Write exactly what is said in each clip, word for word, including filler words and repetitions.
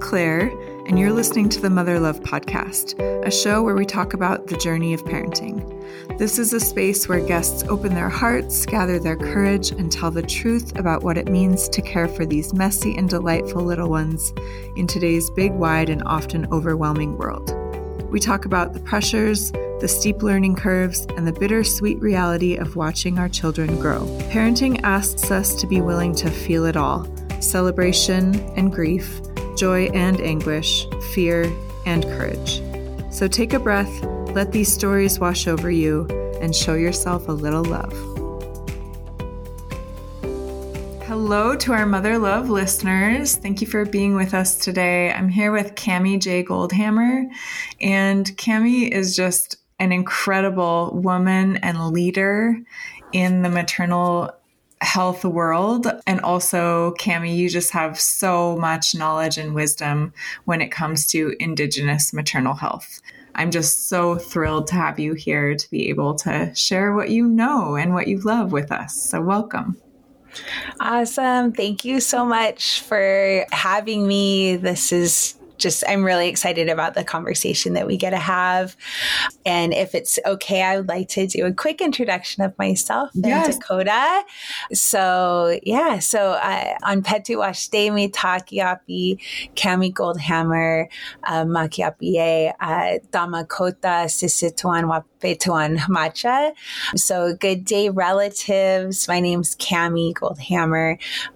Claire, and you're listening to the Mother Love Podcast, a show where we talk about the journey of parenting. This is a space where guests open their hearts, gather their courage, and tell the truth about what it means to care for these messy and delightful little ones in today's big, wide, and often overwhelming world. We talk about the pressures, the steep learning curves, and the bittersweet reality of watching our children grow. Parenting asks us to be willing to feel it all: celebration and grief, joy and anguish, fear and courage. So take a breath, let these stories wash over you, and show yourself a little love. Hello to our Mother Love listeners. Thank you for being with us today. I'm here with Cami J. Goldhammer, and Cami is just an incredible woman and leader in the maternal health world. And also, Cami, you just have so much knowledge and wisdom when it comes to Indigenous maternal health. I'm just so thrilled to have you here to be able to share what you know and what you love with us. So welcome. Awesome. Thank you so much for having me. This is just, I'm really excited about the conversation that we get to have. And if it's okay, I would like to do a quick introduction of myself Yes. and Dakota. So yeah, so uh, on Petuwashtemi Takiapi, Cami Goldhammer, uh, Makiapi, uh, Damakota, Sisituan Wapetuan Macha. So good day, relatives. My name's Cami Goldhammer.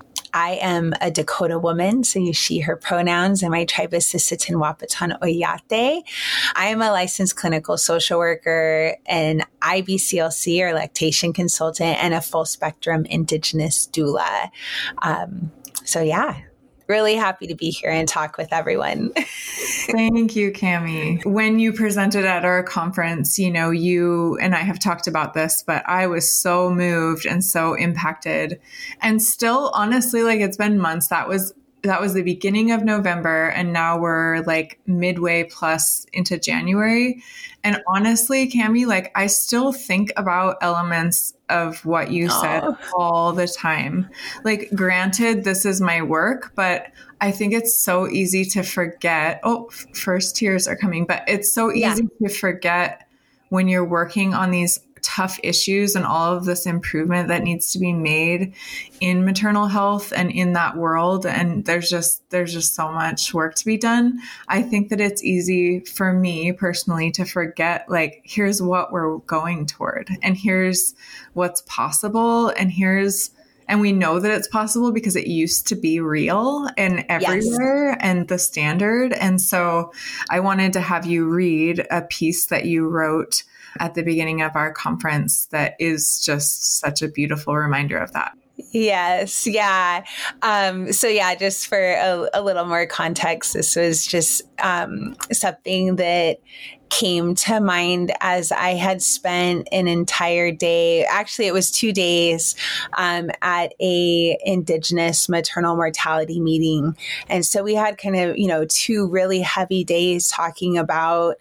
I am a Dakota woman, so use she, her pronouns, and my tribe is Sisseton Wahpeton Oyate. I am a licensed clinical social worker, an I B C L C or lactation consultant, and a full spectrum Indigenous doula. Um, so yeah, really happy to be here and talk with everyone. Thank you, Cami. When you presented at our conference, you know, you and I have talked about this, but I was so moved and so impacted. And still, honestly, like it's been months. That was that was the beginning of November, and now we're like midway plus into January. And honestly, Cami, like I still think about elements of what you Aww. said all the time. Like, granted, this is my work, but I think it's so easy to forget. Oh, first tears are coming, but it's so easy yeah. to forget when you're working on these tough issues and all of this improvement that needs to be made in maternal health and in that world. And there's just, there's just so much work to be done. I think that it's easy for me personally to forget, like, here's what we're going toward, and here's what's possible. And here's, and we know that it's possible because it used to be real and everywhere yes. and the standard. And so I wanted to have you read a piece that you wrote at the beginning of our conference that is just such a beautiful reminder of that. Yes. Yeah. Um, so yeah, just for a, a little more context, this was just um, something that came to mind as I had spent an entire day. Actually, it was two days um, at a Indigenous maternal mortality meeting. And so we had kind of, you know, two really heavy days talking about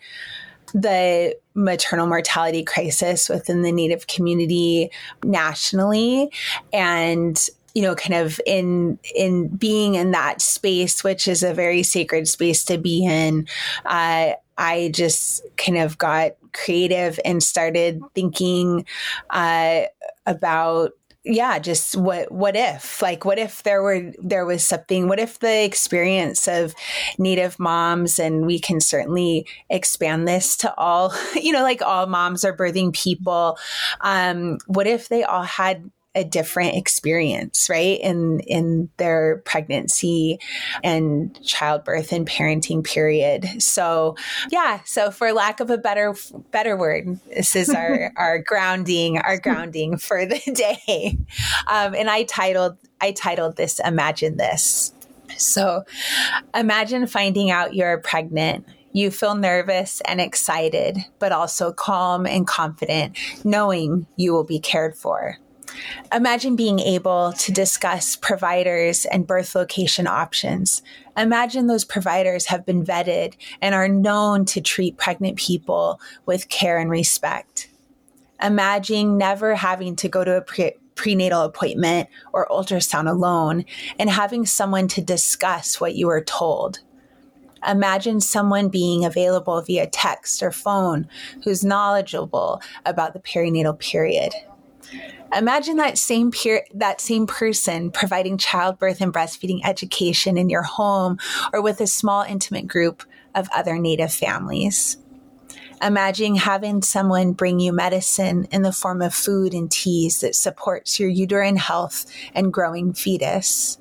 the maternal mortality crisis within the Native community nationally. And, you know, kind of in, in being in that space, which is a very sacred space to be in, uh, I just kind of got creative and started thinking uh, about Yeah, just what, what if, like, what if there were, there was something, what if the experience of Native moms, and we can certainly expand this to all, you know, like all moms are birthing people. Um, what if they all had a different experience, right? In, in their pregnancy and childbirth and parenting period. So yeah. So for lack of a better, better word, this is our, our grounding, our grounding for the day. Um, and I titled, I titled this, Imagine This. So imagine finding out you're pregnant. You feel nervous and excited, but also calm and confident, knowing you will be cared for. Imagine being able to discuss providers and birth location options. Imagine those providers have been vetted and are known to treat pregnant people with care and respect. Imagine never having to go to a pre- prenatal appointment or ultrasound alone and having someone to discuss what you were told. Imagine someone being available via text or phone who's knowledgeable about the perinatal period. Imagine that same peer, that same person providing childbirth and breastfeeding education in your home or with a small intimate group of other Native families. Imagine having someone bring you medicine in the form of food and teas that supports your uterine health and growing fetus.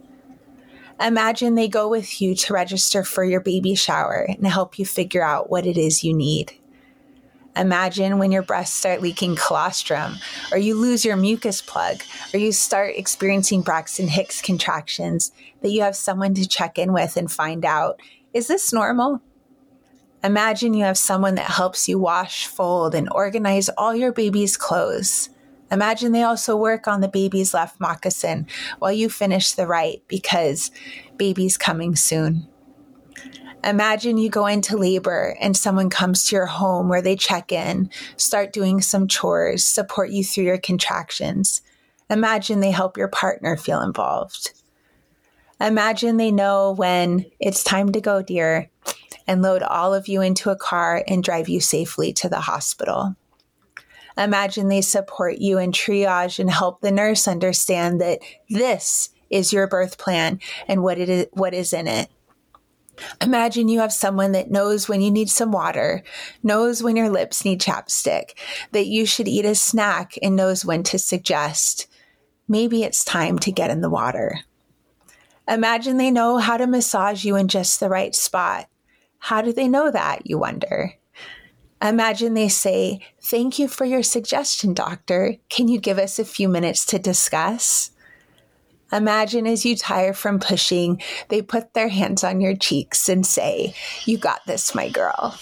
Imagine they go with you to register for your baby shower and help you figure out what it is you need. Imagine when your breasts start leaking colostrum, or you lose your mucus plug, or you start experiencing Braxton Hicks contractions, that you have someone to check in with and find out, is this normal? Imagine you have someone that helps you wash, fold, and organize all your baby's clothes. Imagine they also work on the baby's left moccasin while you finish the right because baby's coming soon. Imagine you go into labor and someone comes to your home where they check in, start doing some chores, support you through your contractions. Imagine they help your partner feel involved. Imagine they know when it's time to go, dear, and load all of you into a car and drive you safely to the hospital. Imagine they support you in triage and help the nurse understand that this is your birth plan and what it is, what is in it. Imagine you have someone that knows when you need some water, knows when your lips need chapstick, that you should eat a snack and knows when to suggest, maybe it's time to get in the water. Imagine they know how to massage you in just the right spot. How do they know that, you wonder? Imagine they say, thank you for your suggestion, doctor. Can you give us a few minutes to discuss? Imagine as you tire from pushing, they put their hands on your cheeks and say, you got this, my girl.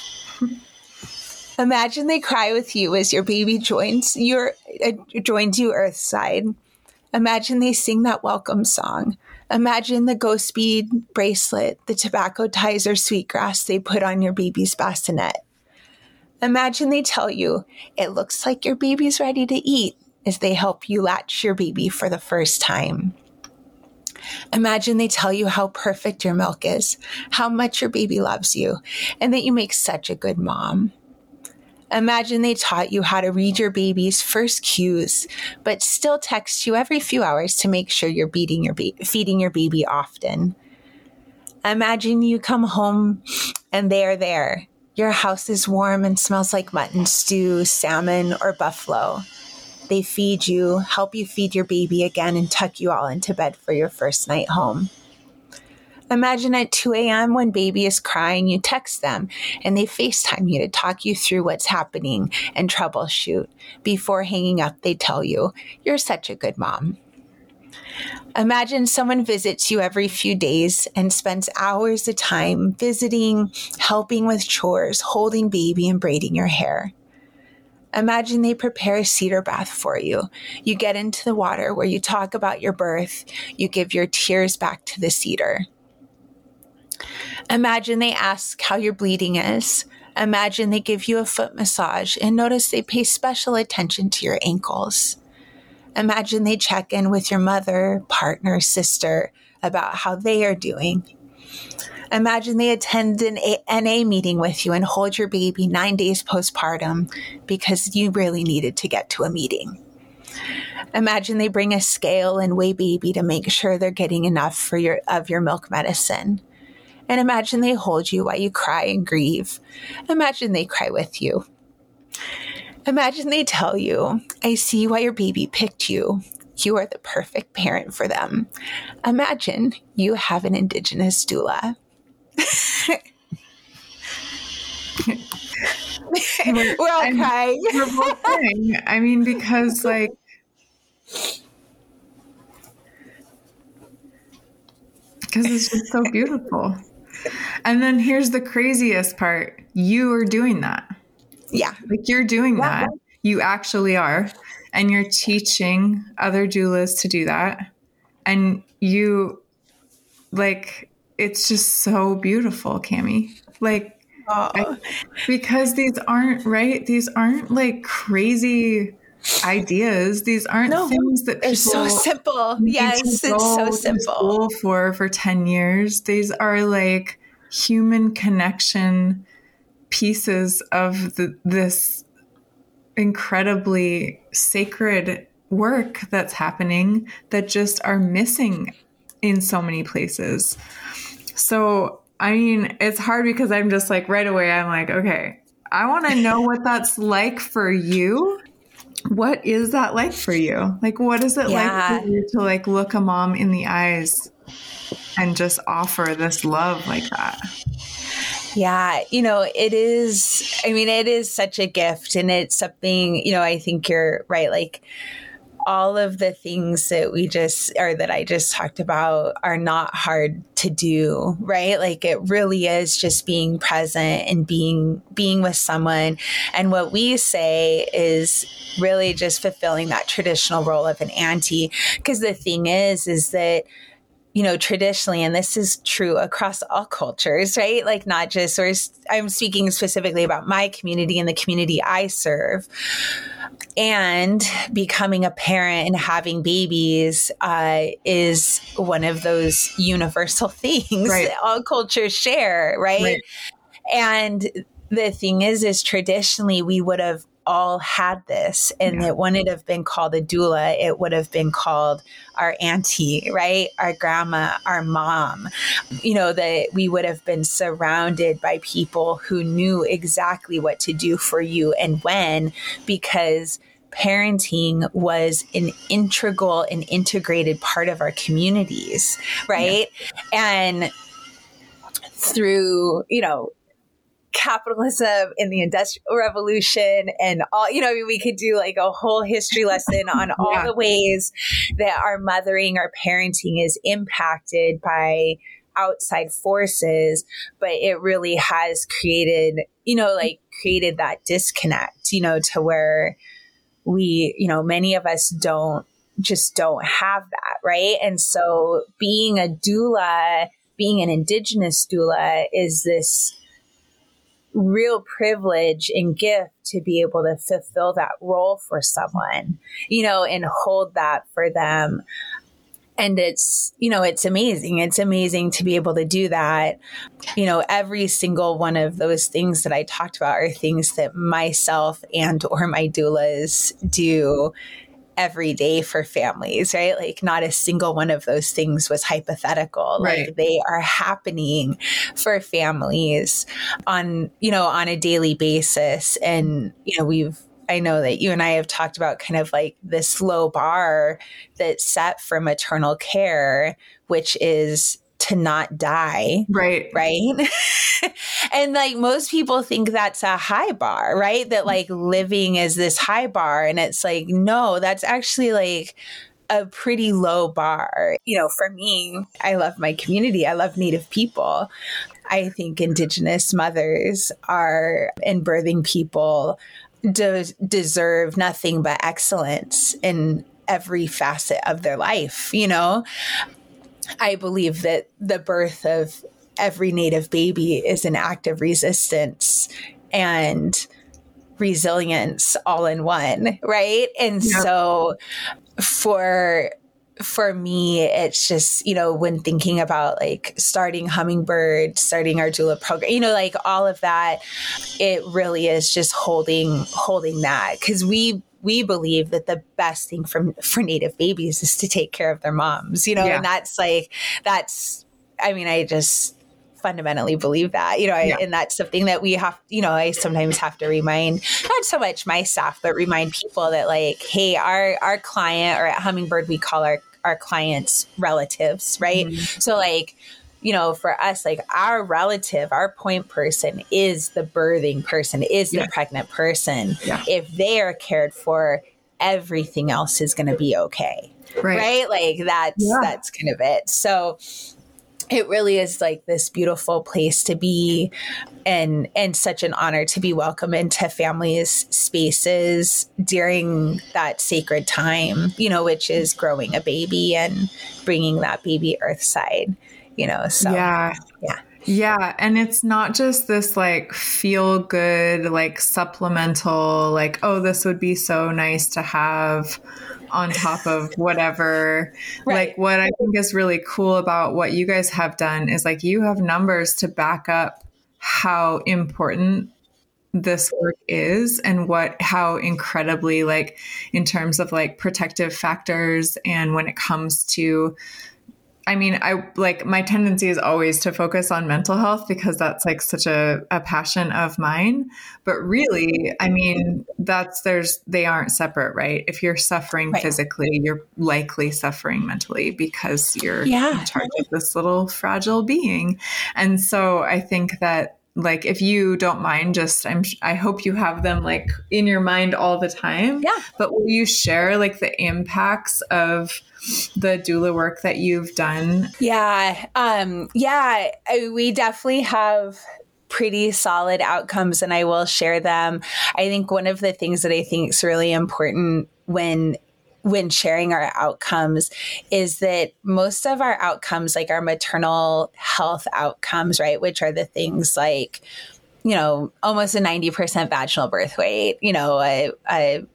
Imagine they cry with you as your baby joins your uh, joins you earthside. Imagine they sing that welcome song. Imagine the ghost bead bracelet, the tobacco ties or sweetgrass they put on your baby's bassinet. Imagine they tell you, it looks like your baby's ready to eat, as they help you latch your baby for the first time. Imagine they tell you how perfect your milk is, how much your baby loves you, and that you make such a good mom. Imagine they taught you how to read your baby's first cues, but still text you every few hours to make sure you're beating your ba- feeding your baby often. Imagine you come home and they are there. Your house is warm and smells like mutton stew, salmon, or buffalo. They feed you, help you feed your baby again, and tuck you all into bed for your first night home. Imagine at two a.m. when baby is crying, you text them and they FaceTime you to talk you through what's happening and troubleshoot. Before hanging up, they tell you, you're such a good mom. Imagine someone visits you every few days and spends hours of time visiting, helping with chores, holding baby, and braiding your hair. Imagine they prepare a cedar bath for you. You get into the water where you talk about your birth. You give your tears back to the cedar. Imagine they ask how your bleeding is. Imagine they give you a foot massage and notice they pay special attention to your ankles. Imagine they check in with your mother, partner, sister about how they are doing. Imagine they attend an N A meeting with you and hold your baby nine days postpartum because you really needed to get to a meeting. Imagine they bring a scale and weigh baby to make sure they're getting enough for your of your milk medicine. And imagine they hold you while you cry and grieve. Imagine they cry with you. Imagine they tell you, I see why your baby picked you. You are the perfect parent for them. Imagine you have an Indigenous doula. We're all I'm, crying. We're both crying. I mean, because like, because it's just so beautiful. And then here's the craziest part. You are doing that. Yeah. Like you're doing yeah. that. You actually are. And you're teaching other doulas to do that. And you, like, it's just so beautiful, Cami. Like, I, because these aren't, right? These aren't like crazy ideas. These aren't no, things that they're so simple. Yes, it's so simple. For for ten years. These are like human connection pieces of the, this incredibly sacred work that's happening that just are missing in so many places. So, I mean, it's hard because I'm just like right away, I'm like, okay, I want to know what that's like for you. What is that like for you? Like, what is it Yeah. like for you to like look a mom in the eyes and just offer this love like that? Yeah, you know, it is, I mean, it is such a gift, and it's something, you know, I think you're right. Like, all of the things that we just, or that I just talked about are not hard to do, right? Like, it really is just being present and being, being with someone. And what we say is really just fulfilling that traditional role of an auntie. Because the thing is, is that, you know, traditionally, and this is true across all cultures, right? Like, not just, or I'm speaking specifically about my community and the community I serve. And becoming a parent and having babies uh, is one of those universal things Right. that all cultures share, right? Right. And the thing is, is traditionally we would have all had this, and Yeah. it wouldn't have been called a doula. It would have been called our auntie, right? Our grandma, our mom, you know, that we would have been surrounded by people who knew exactly what to do for you and when, because parenting was an integral and integrated part of our communities, right? Yeah. And through, you know, capitalism and the Industrial Revolution and all, you know, I mean, we could do like a whole history lesson on all Yeah. the ways that our mothering, our parenting is impacted by outside forces, but it really has created, you know, like created that disconnect, you know, to where we, you know, many of us don't, just don't have that, right? And so being a doula, being an Indigenous doula is this real privilege and gift to be able to fulfill that role for someone, you know, and hold that for them. And it's, you know, it's amazing. It's amazing to be able to do that. You know, every single one of those things that I talked about are things that myself and or my doulas do every day for families, right? Like, not a single one of those things was hypothetical. Right. Like, they are happening for families on, you know, on a daily basis. And, you know, we've, I know that you and I have talked about kind of like this low bar that's set for maternal care, which is to not die. Right. Right. And like most people think that's a high bar, right? That like living is this high bar. And it's like, no, that's actually like a pretty low bar. You know, for me, I love my community. I love Native people. I think Indigenous mothers are, and birthing people de- deserve nothing but excellence in every facet of their life. You know, I believe that the birth of every Native baby is an act of resistance and resilience all in one, right? And Yeah. so for for me, it's just, you know, when thinking about like starting Hummingbird, starting our doula program, you know, like all of that, it really is just holding holding that, because we we believe that the best thing for, for Native babies is to take care of their moms, you know, Yeah. and that's like, that's, I mean, I just fundamentally believe that, you know, I, Yeah. and that's something that we have, you know, I sometimes have to remind, not so much my staff, but remind people that like, hey, our, our client, or at Hummingbird, we call our, our clients relatives, right? Mm-hmm. So like, you know, for us, like our relative, our point person is the birthing person, is Yeah. the pregnant person. Yeah. If they are cared for, everything else is going to be okay. Right. Right. Like that's, Yeah. that's kind of it. So it really is like this beautiful place to be, and, and such an honor to be welcome into families' spaces during that sacred time, you know, which is growing a baby and bringing that baby earthside, you know, so Yeah. yeah. Yeah. And it's not just this like feel good, like supplemental, like, oh, this would be so nice to have on top of whatever. Right. Like, what I think is really cool about what you guys have done is like you have numbers to back up how important this work is and what how incredibly, like, in terms of like protective factors, and when it comes to, I mean, I like my tendency is always to focus on mental health because that's like such a, a passion of mine. But really, I mean, that's there's they aren't separate, right? If you're suffering Right. physically, you're likely suffering mentally because you're Yeah. in charge of this little fragile being. And so I think that, like, if you don't mind, just I'm I hope you have them like in your mind all the time. Yeah. But will you share like the impacts of the doula work that you've done? Yeah. Um, yeah, I- we definitely have pretty solid outcomes, and I will share them. I think one of the things that I think is really important when when sharing our outcomes is that most of our outcomes, like our maternal health outcomes, right, which are the things like, you know, almost a ninety percent vaginal birth weight, you know, a, a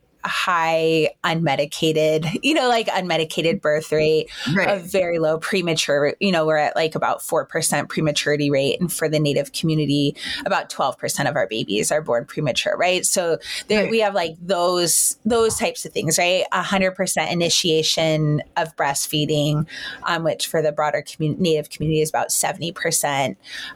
high unmedicated, you know, like unmedicated birth rate, Right. a very low premature, you know, we're at like about four percent prematurity rate. And for the Native community, about twelve percent of our babies are born premature, right? So there, Right. we have like those, those types of things, right? A hundred percent initiation of breastfeeding, um, which for the broader commun- Native community is about seventy percent,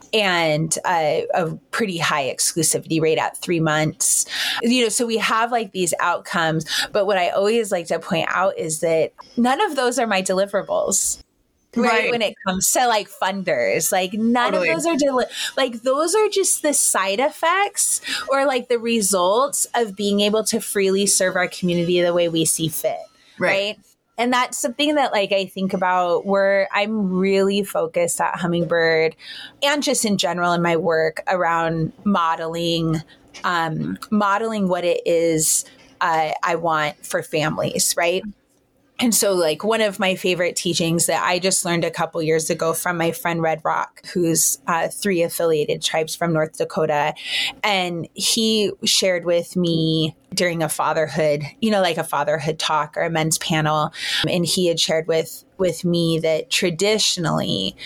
and uh, a pretty high exclusivity rate at three months. You know, so we have like these outcomes. But what I always like to point out is that none of those are my deliverables. Right? Right. When it comes to like funders, like none Totally. of those are deli- like those are just the side effects or like the results of being able to freely serve our community the way we see fit. Right. Right. And that's something that like I think about where I'm really focused at Hummingbird and just in general in my work around modeling, um, modeling what it is uh, I want for families, right? And so like one of my favorite teachings that I just learned a couple years ago from my friend Red Rock, who's uh, three affiliated tribes from North Dakota. And he shared with me during a fatherhood, you know, like a fatherhood talk or a men's panel. And he had shared with, with me that traditionally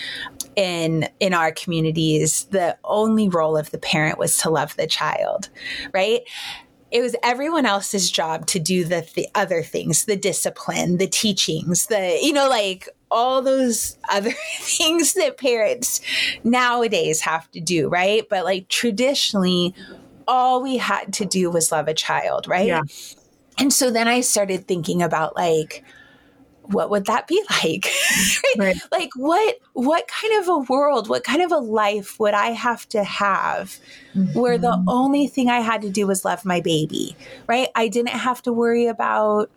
in, in our communities, the only role of the parent was to love the child, right? It was everyone else's job to do the, the other things, the discipline, the teachings, the, you know, like all those other things that parents nowadays have to do, right? But like traditionally, all we had to do was love a child, right? Yeah. And so then I started thinking about like, what would that be like? Right. Like what, what kind of a world, what kind of a life would I have to have mm-hmm. where the only thing I had to do was love my baby, right? I didn't have to worry about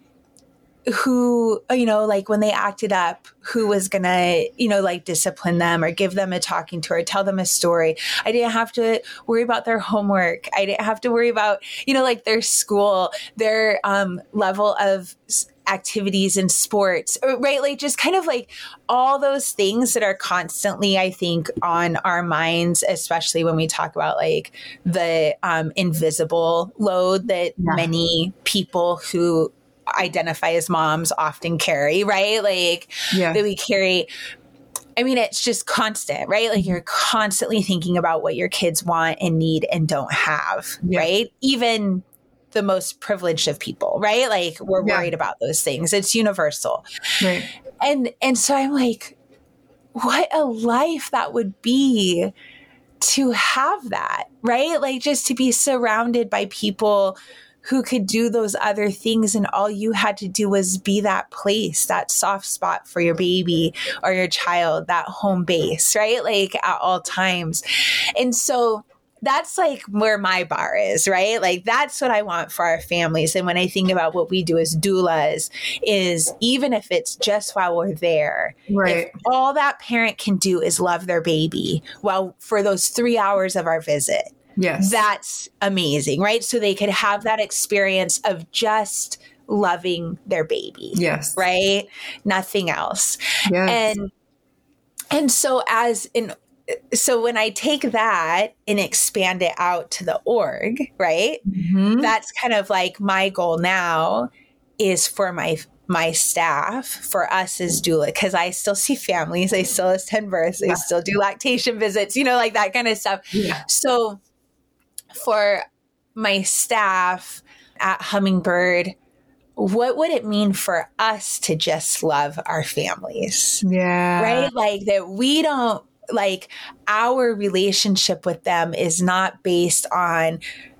who, you know, like when they acted up, who was going to, you know, like discipline them or give them a talking to or tell them a story. I didn't have to worry about their homework. I didn't have to worry about, you know, like their school, their um, level of activities and sports, right? Like just kind of like all those things that are constantly, I think, on our minds, especially when we talk about like the um, invisible load that yeah. many people who identify as moms often carry, right? Like yeah. that we carry. I mean, it's just constant, right? Like you're constantly thinking about what your kids want and need and don't have, yeah. right? Even the most privileged of people, right? Like we're yeah. worried about those things. It's universal. Right. And, and so I'm like, what a life that would be to have that, right? Like just to be surrounded by people who could do those other things. And all you had to do was be that place, that soft spot for your baby or your child, that home base, right? Like at all times. And so that's like where my bar is, right? Like that's what I want for our families. And when I think about what we do as doulas is even if it's just while we're there, right. if all that parent can do is love their baby well for those three hours of our visit, yes, that's amazing, right? So they could have that experience of just loving their baby. Yes. Right? Nothing else. Yes. And, and so as in, so when I take that and expand it out to the org, right? Mm-hmm. That's kind of like my goal now is for my my staff, for us as doula, because I still see families, I still attend births, yeah. I still do lactation visits, you know, like that kind of stuff. Yeah. So for my staff at Hummingbird, what would it mean for us to just love our families? Yeah. Right? Like that we don't, like our relationship with them is not based on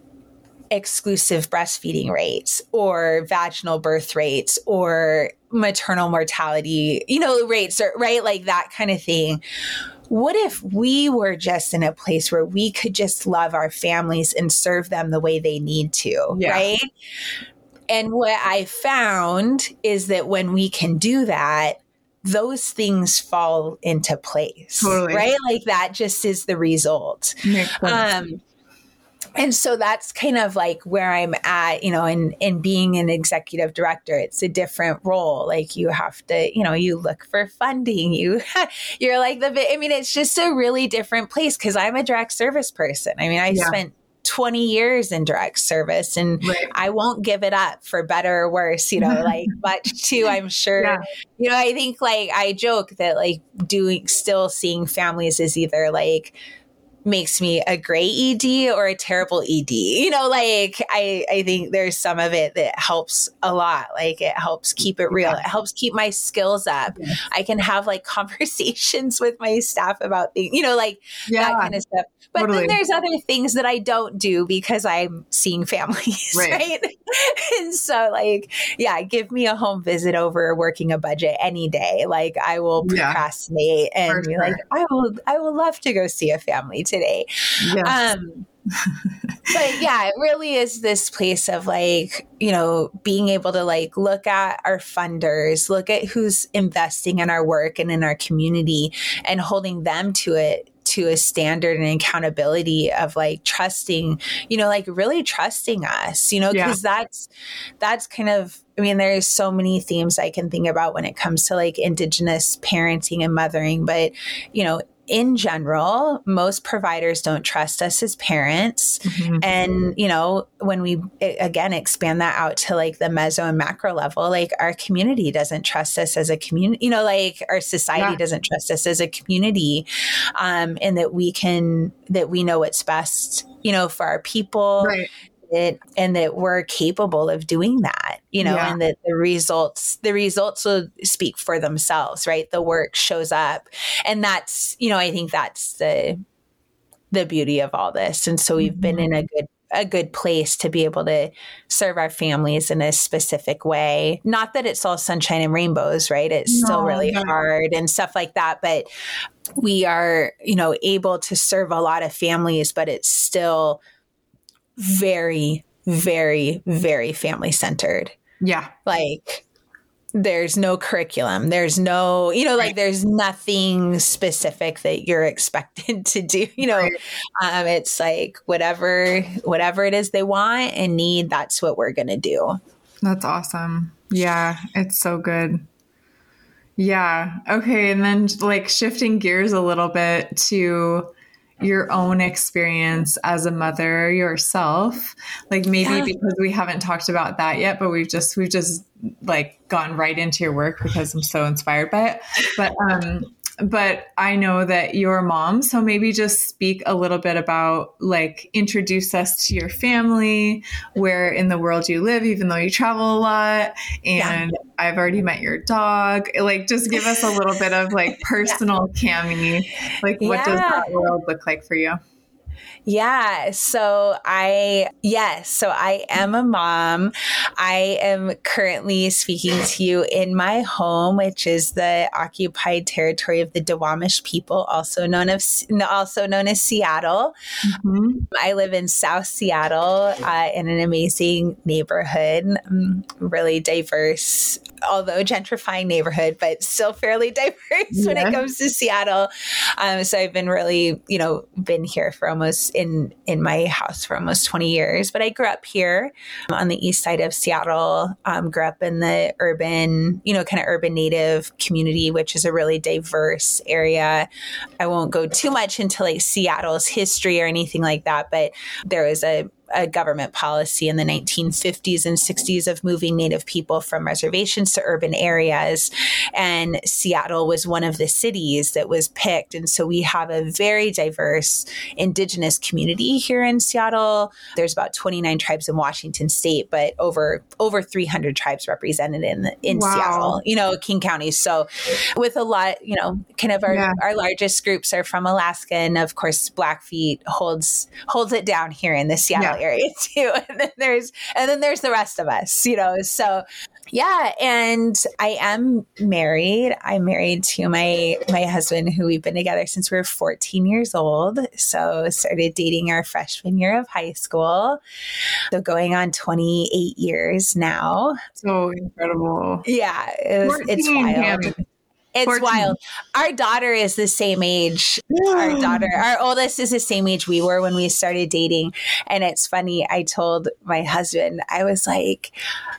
exclusive breastfeeding rates or vaginal birth rates or maternal mortality, you know, rates, or right, like that kind of thing. What if we were just in a place where we could just love our families and serve them the way they need to, yeah. right? And what I found is that when we can do that, those things fall into place, totally. Right? Like that just is the result. Um, And so that's kind of like where I'm at, you know, in, in being an executive director. It's a different role. Like you have to, you know, you look for funding. You, you're like the, I mean, it's just a really different place because I'm a direct service person. I mean, I yeah. spent twenty years in direct service and right. I won't give it up for better or worse, you know, like much too, I'm sure, yeah. you know, I think like I joke that like doing, still seeing families is either like, makes me a great E D or a terrible E D. You know, like I, I think there's some of it that helps a lot. Like it helps keep it real. Yeah. It helps keep my skills up. Yeah. I can have like conversations with my staff about things, you know, like yeah. that kind of stuff. But totally. Then there's other things that I don't do because I'm seeing families, right? right? And so like, yeah, give me a home visit over working a budget any day. Like I will procrastinate yeah. and For be sure. like, I will, I will love to go see a family today. Yes. Um, but yeah, it really is this place of like, you know, being able to like look at our funders, look at who's investing in our work and in our community and holding them to it, to a standard and accountability of like trusting, you know, like really trusting us, you know, because yeah. that's, that's kind of, I mean, there's so many themes I can think about when it comes to like Indigenous parenting and mothering, but, you know, in general, most providers don't trust us as parents. Mm-hmm. And, you know, when we, again, expand that out to like the meso and macro level, like our community doesn't trust us as a community, you know, like our society yeah. doesn't trust us as a community, um, and that we can, that we know what's best, you know, for our people. Right. It, and that we're capable of doing that, you know, yeah. and that the results, the results will speak for themselves, right? The work shows up. And that's, you know, I think that's the, the beauty of all this. And so we've mm-hmm. been in a good, a good place to be able to serve our families in a specific way. Not that it's all sunshine and rainbows, right? It's no, still really no. hard and stuff like that, but we are, you know, able to serve a lot of families, but it's still very, very, very family centered. Yeah. Like there's no curriculum. There's no, you know, like there's nothing specific that you're expected to do, you know, right. um, it's like whatever, whatever it is they want and need, that's what we're going to do. That's awesome. Yeah. It's so good. Yeah. Okay. And then like shifting gears a little bit to your own experience as a mother yourself, like maybe yeah. because we haven't talked about that yet, but we've just, we've just like gone right into your work because I'm so inspired by it. But, um, but I know that you're a mom. So maybe just speak a little bit about like, introduce us to your family, where in the world you live, even though you travel a lot. And yeah. I've already met your dog. Like, just give us a little bit of like personal yeah. Cami. Like, what yeah. does that world look like for you? Yeah. So I, yes. So I am a mom. I am currently speaking to you in my home, which is the occupied territory of the Duwamish people, also known as, also known as Seattle. Mm-hmm. I live in South Seattle, uh, in an amazing neighborhood, um, really diverse, although gentrifying neighborhood, but still fairly diverse yeah. when it comes to Seattle. Um, so I've been really, you know, been here for almost in, in my house for almost twenty years, but I grew up here on the east side of Seattle, um, grew up in the urban, you know, kind of urban native community, which is a really diverse area. I won't go too much into like Seattle's history or anything like that, but there was a a government policy in the nineteen fifties and sixties of moving Native people from reservations to urban areas. And Seattle was one of the cities that was picked. And so we have a very diverse Indigenous community here in Seattle. There's about twenty-nine tribes in Washington state, but over, over three hundred tribes represented in, in Wow. Seattle, you know, King County. So with a lot, you know, kind of our, yeah. our largest groups are from Alaska. And of course, Blackfeet holds, holds it down here in the Seattle yeah. area too. And then there's, and then there's the rest of us, you know, so yeah. And I am married. I'm married to my, my husband, who we've been together since we were fourteen years old. So started dating our freshman year of high school. So going on twenty-eight years now. So incredible. Yeah. It was, it's wild. Yeah. It's fourteen. Wild. Our daughter is the same age. Our daughter, our oldest is the same age we were when we started dating. And it's funny. I told my husband, I was like,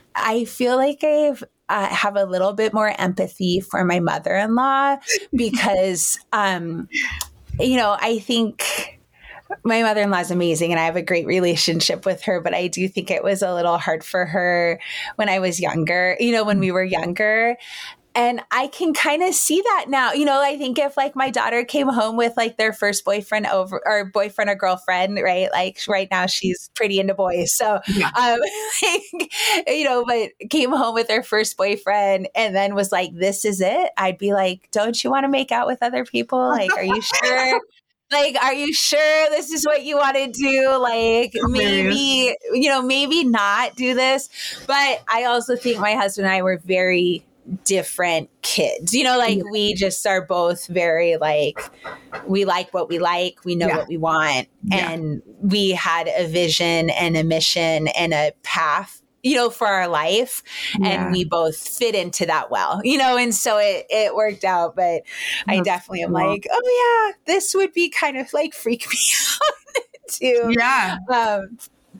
I feel like I've uh, have a little bit more empathy for my mother-in-law because, um, you know, I think my mother-in-law is amazing and I have a great relationship with her, but I do think it was a little hard for her when I was younger, you know, when we were younger. And I can kind of see that now. You know, I think if like my daughter came home with like their first boyfriend over or boyfriend or girlfriend, right? Like right now she's pretty into boys. So, yeah. um, like, you know, but came home with her first boyfriend and then was like, this is it. I'd be like, don't you want to make out with other people? Like, are you sure? Like, are you sure this is what you want to do? Like, maybe, you know, maybe not do this. But I also think my husband and I were very different kids, you know, like yeah. we just are both very like, we like what we like, we know yeah. what we want. Yeah. And we had a vision and a mission and a path, you know, for our life. Yeah. And we both fit into that well, you know, and so it, it worked out. But That's I definitely cool. am like, oh yeah, this would be kind of like freak me out too. Yeah. Um,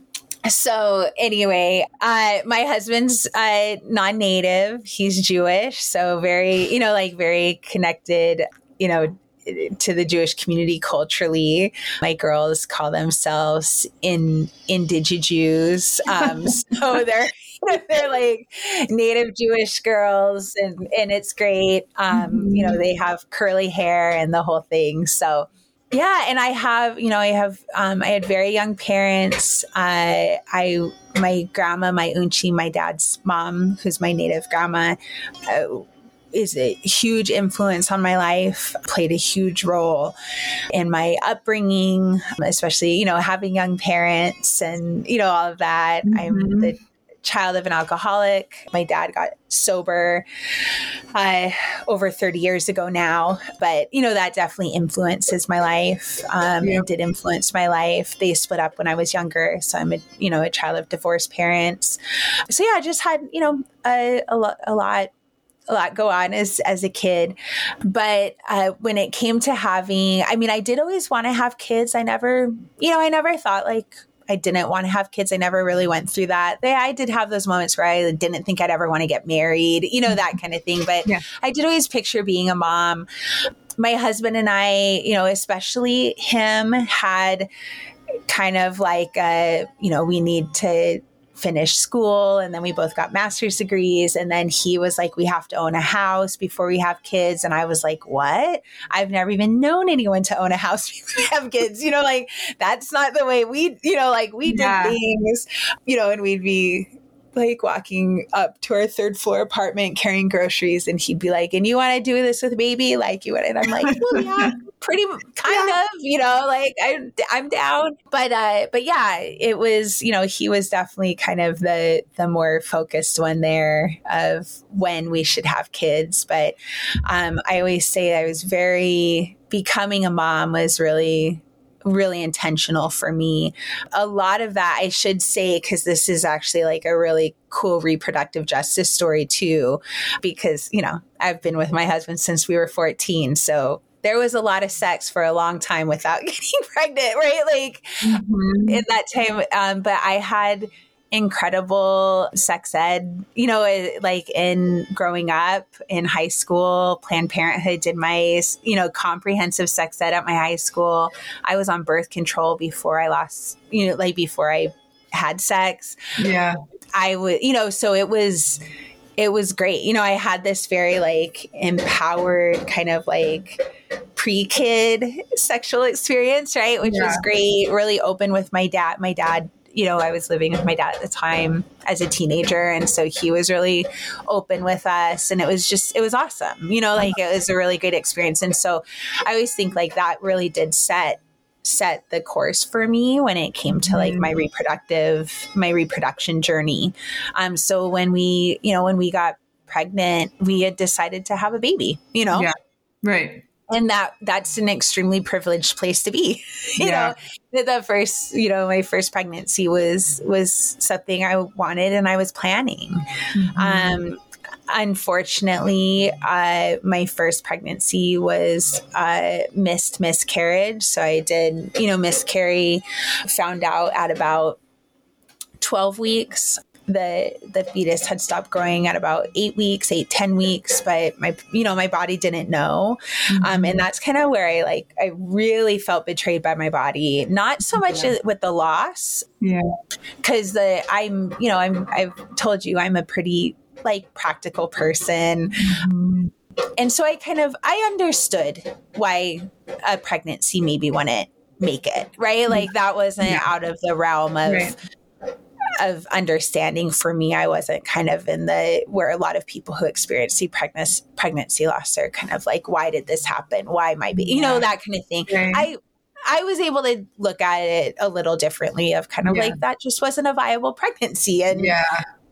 So anyway, uh, my husband's uh, non-native. He's Jewish. So very, you know, like very connected, you know, to the Jewish community culturally. My girls call themselves in Indigijews. Um, so they're, they're like native Jewish girls and, and it's great. Um, mm-hmm. You know, they have curly hair and the whole thing. So yeah. And I have, you know, I have, um, I had very young parents. Uh, I, my grandma, my unchi, my dad's mom, who's my native grandma, uh, is a huge influence on my life, played a huge role in my upbringing, especially, you know, having young parents and, you know, all of that. Mm-hmm. I'm the child of an alcoholic. My dad got sober uh, over thirty years ago now, but you know, that definitely influences my life. Um, yeah. It did influence my life. They split up when I was younger. So I'm a, you know, a child of divorced parents. So yeah, I just had, you know, a, a lot, a lot, a lot go on as, as a kid. But uh, when it came to having, I mean, I did always want to have kids. I never, you know, I never thought like, I didn't want to have kids. I never really went through that. I did have those moments where I didn't think I'd ever want to get married, you know, that kind of thing. But yeah. I did always picture being a mom. My husband and I, you know, especially him, had kind of like, a, you know, we need to finish school. And then we both got master's degrees. And then he was like, we have to own a house before we have kids. And I was like, what? I've never even known anyone to own a house before we have kids. You know, like that's not the way we, you know, like we did yeah. things, you know, and we'd be like walking up to our third floor apartment carrying groceries. And he'd be like, and you want to do this with baby? Like you would. And I'm like, well, yeah, pretty kind yeah. of, you know, like I, I'm down. But, uh, but yeah, it was, you know, he was definitely kind of the, the more focused one there of when we should have kids. But, um, I always say I was very, becoming a mom was really, really intentional for me. A lot of that, I should say, because this is actually like a really cool reproductive justice story too, because, you know, I've been with my husband since we were fourteen. So there was a lot of sex for a long time without getting pregnant, right? Like mm-hmm. in that time. Um, but I had incredible sex ed, you know, like in growing up in high school. Planned Parenthood did my, you know, comprehensive sex ed at my high school. I was on birth control before I lost, you know, like before I had sex. Yeah. I would, you know, so it was, it was great. You know, I had this very like empowered kind of like pre-kid sexual experience, right? Which yeah. was great. Really open with my dad. My dad, you know, I was living with my dad at the time as a teenager. And so he was really open with us, and it was just, it was awesome. You know, like it was a really great experience. And so I always think like that really did set, set the course for me when it came to like my reproductive, my reproduction journey. Um, so when we, you know, when we got pregnant, we had decided to have a baby, you know? Yeah. Right. And that that's an extremely privileged place to be. You yeah. know, the first, you know, my first pregnancy was, was something I wanted and I was planning. Mm-hmm. Um, unfortunately, uh, my first pregnancy was uh, missed miscarriage. So I did, you know, miscarry, found out at about twelve weeks. The the fetus had stopped growing at about eight weeks, eight, ten weeks, but my, you know, my body didn't know. Mm-hmm. Um, and that's kind of where I like, I really felt betrayed by my body, not so much yeah. with the loss. Yeah. Cause the, I'm, you know, I'm, I've told you I'm a pretty like practical person. Mm-hmm. And so I kind of, I understood why a pregnancy maybe wouldn't make it, right? Like that wasn't yeah. out of the realm of, right. of understanding for me. I wasn't kind of in the, where a lot of people who experience the pregnancy, pregnancy loss are kind of like, why did this happen? Why am I being, you know, that kind of thing. Right. I, I was able to look at it a little differently of kind of yeah. like, that just wasn't a viable pregnancy. And yeah.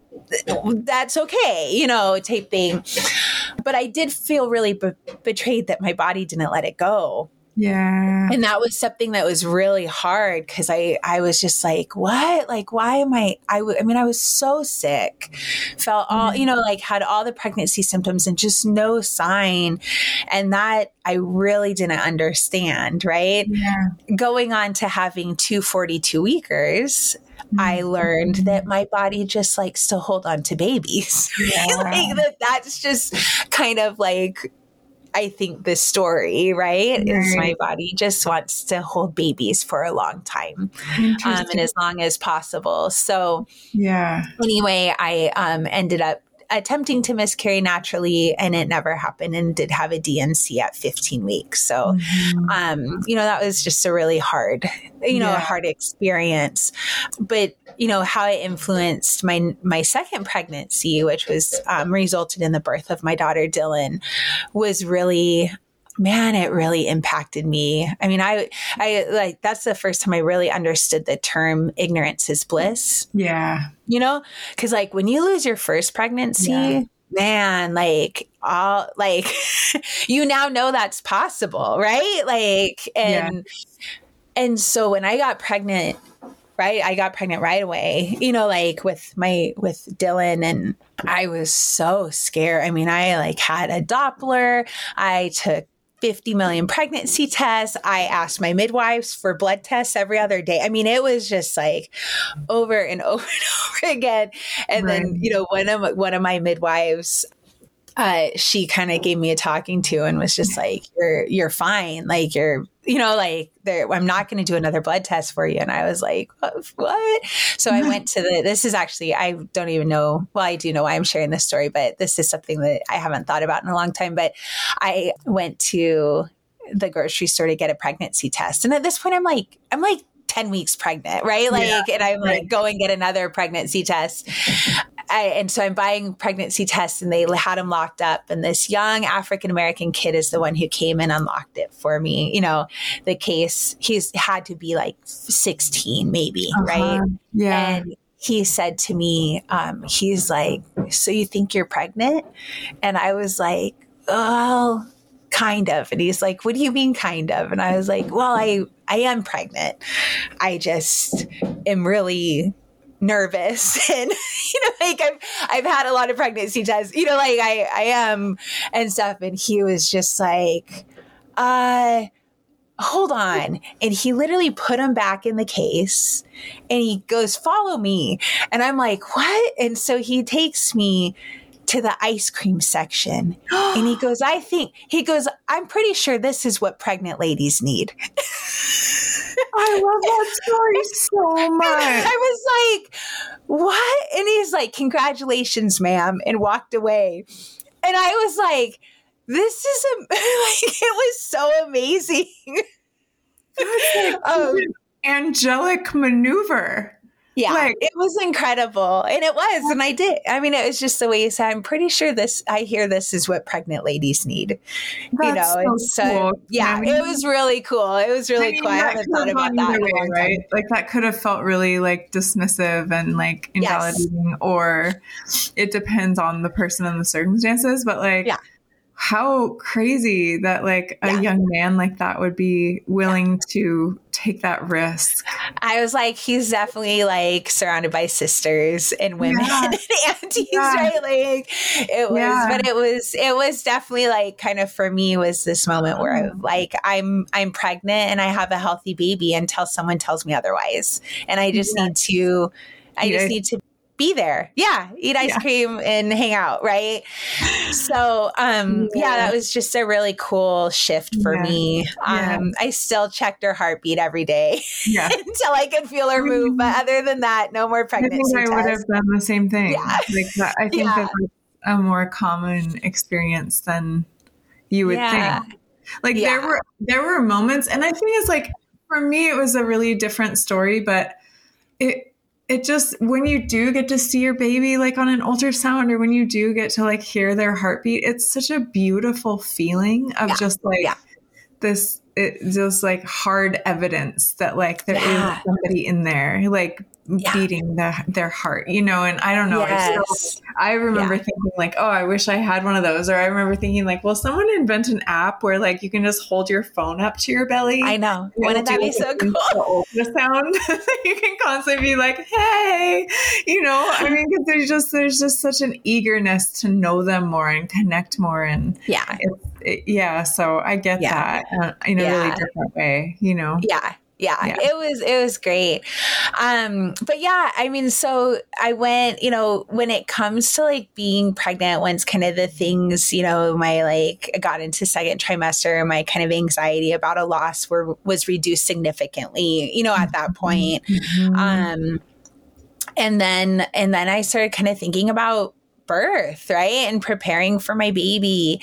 that's okay, you know, type thing. But I did feel really be- betrayed that my body didn't let it go. Yeah. And that was something that was really hard because I, I was just like, what? Like, why am I, I, w- I mean, I was so sick, felt all, you know, like had all the pregnancy symptoms and just no sign. And that I really didn't understand, right? Yeah. Going on to having two forty-two weekers, mm-hmm. I learned that my body just likes to hold on to babies. Yeah. Like that, that's just kind of like, I think the story, right, right, is my body just wants to hold babies for a long time, um, and as long as possible. So, yeah. Anyway, I um, ended up attempting to miscarry naturally, and it never happened, and did have a D N C at fifteen weeks. So, mm-hmm. um, you know, that was just a really hard, you know, yeah. a hard experience. But you know, how it influenced my my second pregnancy, which was um, resulted in the birth of my daughter Dylan, was really, man, it really impacted me. I mean, I, I like, that's the first time I really understood the term ignorance is bliss. Yeah. You know, because like when you lose your first pregnancy, yeah. man, like all like you now know that's possible, right? Like, and yeah. and so when I got pregnant, right, I got pregnant right away, you know, like with my with Dylan, and I was so scared. I mean, I like had a Doppler. I took fifty million pregnancy tests. I asked my midwives for blood tests every other day. I mean, it was just like over and over and over again. And right. then, you know, one of one of my midwives, uh, she kind of gave me a talking to and was just like, you're, you're fine. Like you're, you know, like there, I'm not going to do another blood test for you. And I was like, what? what? So I went to the, this is actually, I don't even know. Well, I do know why I'm sharing this story, but this is something that I haven't thought about in a long time. But I went to the grocery store to get a pregnancy test. And at this point, I'm like, I'm like ten weeks pregnant, right? Like, yeah, and I'm right. like, go and get another pregnancy test. I, and so I'm buying pregnancy tests, and they had them locked up. And this young African-American kid is the one who came and unlocked it for me. You know, the case, he's had to be like sixteen, maybe. Uh-huh. Right. Yeah. And he said to me, um, he's like, so you think you're pregnant? And I was like, well, kind of. And he's like, what do you mean kind of? And I was like, well, I, I am pregnant. I just am really nervous. And, you know, like I've, I've had a lot of pregnancy tests, you know, like I, I am and stuff. And he was just like, uh, hold on. And he literally put them back in the case and he goes, follow me. And I'm like, what? And so he takes me to the ice cream section and he goes, I think, he goes, I'm pretty sure this is what pregnant ladies need. I love that story so much. I was like, what? And he's like, congratulations, ma'am, and walked away. And I was like, this is, a, like, it was so amazing. Like um, angelic maneuver. Yeah, like, it was incredible. And it was. And I did. I mean, it was just the way you said, I'm pretty sure this, I hear this is what pregnant ladies need. You know, so and so, cool. yeah, I mean, it was really cool. It was really I mean, cool. I haven't thought about that in a long right? time. Like that could have felt really like dismissive and like invalidating, yes. Or it depends on the person and the circumstances. But like, yeah. How crazy that like a yeah. young man like that would be willing yeah. to take that risk. I was like, he's definitely like surrounded by sisters and women yeah. and aunties, yeah. right? Like it was, yeah. but it was, it was definitely like kind of for me was this moment where I like, I'm, I'm pregnant and I have a healthy baby until someone tells me otherwise. And I just yeah. need to, I yeah. just need to be there. Yeah. Eat ice yeah. cream and hang out. Right. So, um, yeah. yeah, that was just a really cool shift for yeah. me. Um, yeah. I still checked her heartbeat every day yeah. until I could feel her move. But other than that, no more pregnancy I think I would have done the same thing. Yeah. Like that, I think yeah. that that's a more common experience than you would yeah. think. Like yeah. there were, there were moments, and I think it's like, for me, it was a really different story, but it, It just, when you do get to see your baby like on an ultrasound, or when you do get to like hear their heartbeat, it's such a beautiful feeling of yeah. just like yeah. this, it just like hard evidence that like there yeah. is somebody in there like yeah. beating the, their heart, you know? And I don't know. Yes. So, I remember yeah. thinking like, oh, I wish I had one of those. Or I remember thinking like, will someone invent an app where like you can just hold your phone up to your belly? I know. Wouldn't that be so cool? Ultrasound. You can constantly be like, hey, you know, I mean, cause there's just, there's just such an eagerness to know them more and connect more. And yeah, it, it, yeah. So I get yeah. that uh, in a yeah. really different way, you know? Yeah. Yeah, yeah, it was, it was great. Um, but yeah, I mean, so I went, you know, when it comes to like being pregnant, once kind of the things, you know, my like, I got into second trimester, my kind of anxiety about a loss were, was reduced significantly, you know, at that point. Mm-hmm. Um, and then, and then I started kind of thinking about birth, right? And preparing for my baby.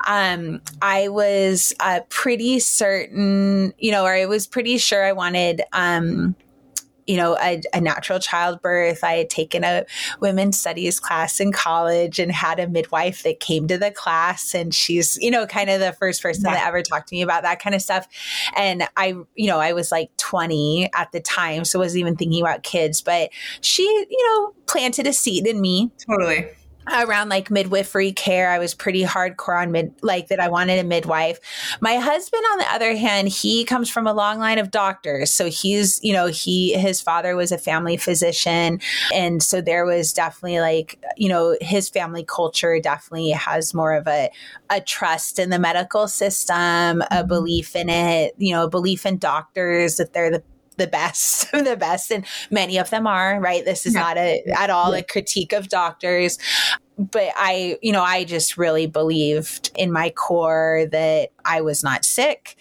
Um, I was uh, pretty certain, you know, or I was pretty sure I wanted, um, you know, a, a natural childbirth. I had taken a women's studies class in college and had a midwife that came to the class. And she's, you know, kind of the first person yeah. that ever talked to me about that kind of stuff. And I, you know, I was like twenty at the time, so I wasn't even thinking about kids, but she, you know, planted a seed in me. Totally. Around like midwifery care. I was pretty hardcore on mid, like that I wanted a midwife. My husband, on the other hand, he comes from a long line of doctors. So he's, you know, he, his father was a family physician. And so there was definitely like, you know, his family culture definitely has more of a, a trust in the medical system, a belief in it, you know, a belief in doctors that they're the the best, the best. And many of them are, right? This is yeah. not a, at all yeah. a critique of doctors. But I, you know, I just really believed in my core that I was not sick.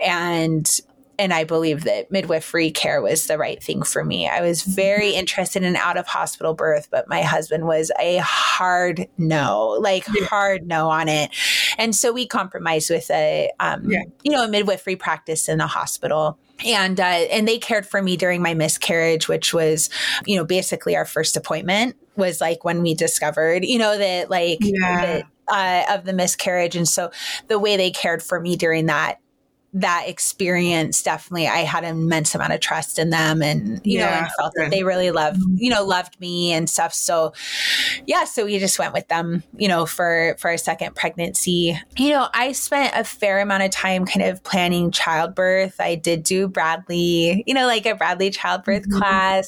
And And I believe that midwifery care was the right thing for me. I was very interested in out of hospital birth, but my husband was a hard no, like yeah. hard no on it. And so we compromised with a, um, yeah. you know, a midwifery practice in a hospital. And, uh, and they cared for me during my miscarriage, which was, you know, basically our first appointment was like when we discovered, you know, that like, yeah. that, uh, of the miscarriage. And so the way they cared for me during that, that experience, definitely, I had an immense amount of trust in them and, you yeah, know, and felt good. That they really loved, you know, loved me and stuff. So yeah, so we just went with them, you know, for, for a second pregnancy. You know, I spent a fair amount of time kind of planning childbirth. I did do Bradley, you know, like a Bradley childbirth mm-hmm. class.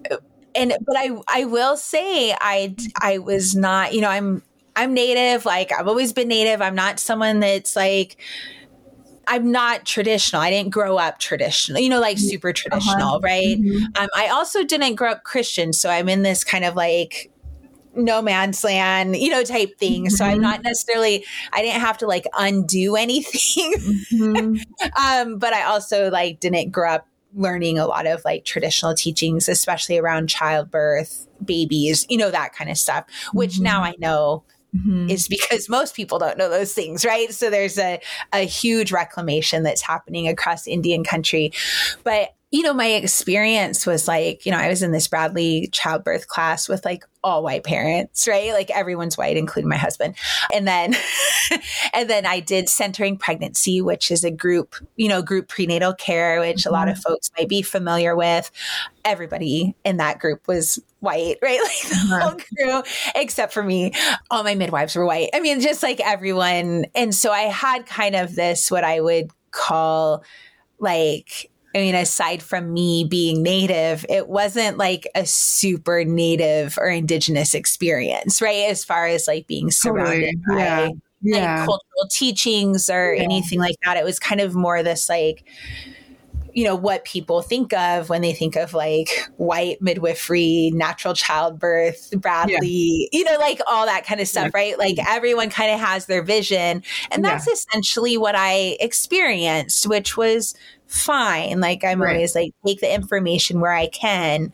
And, but I, I will say I, I was not, you know, I'm, I'm Native, like I've always been Native. I'm not someone that's like, I'm not traditional. I didn't grow up traditional, you know, like super traditional, uh-huh. right? Mm-hmm. Um, I also didn't grow up Christian. So I'm in this kind of like no man's land, you know, type thing. Mm-hmm. So I'm not necessarily, I didn't have to like undo anything. Mm-hmm. um, but I also like didn't grow up learning a lot of like traditional teachings, especially around childbirth, babies, you know, that kind of stuff, which mm-hmm. now I know mm-hmm. is because most people don't know those things, right? So there's a, a huge reclamation that's happening across Indian country. But you know, my experience was like, you know, I was in this Bradley childbirth class with like all white parents, right? Like everyone's white, including my husband. And then, and then I did Centering Pregnancy, which is a group, you know, group prenatal care, which mm-hmm. a lot of folks might be familiar with. Everybody in that group was white, right? Like the uh-huh. whole crew, except for me. All my midwives were white. I mean, just like everyone. And so I had kind of this, what I would call like, I mean, aside from me being Native, it wasn't like a super Native or Indigenous experience, right? As far as like being surrounded totally. by yeah. Yeah. like cultural teachings or yeah. anything like that. It was kind of more this like, you know, what people think of when they think of like white midwifery, natural childbirth, Bradley, yeah. you know, like all that kind of stuff, yeah. right? Like everyone kind of has their vision. And that's yeah. essentially what I experienced, which was fine. Like I'm right. always like, take the information where I can.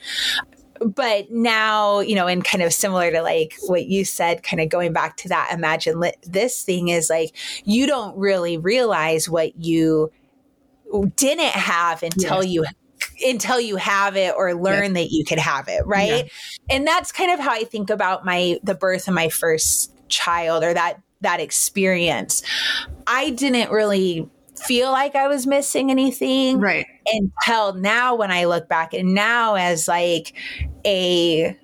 But now, you know, and kind of similar to like what you said, kind of going back to that, imagine li- this thing is like, you don't really realize what you didn't have until yes. you until you have it or learn yes. that you could have it, right? Yeah. And that's kind of how I think about my the birth of my first child or that that experience. I didn't really feel like I was missing anything right until now when I look back, and now as like a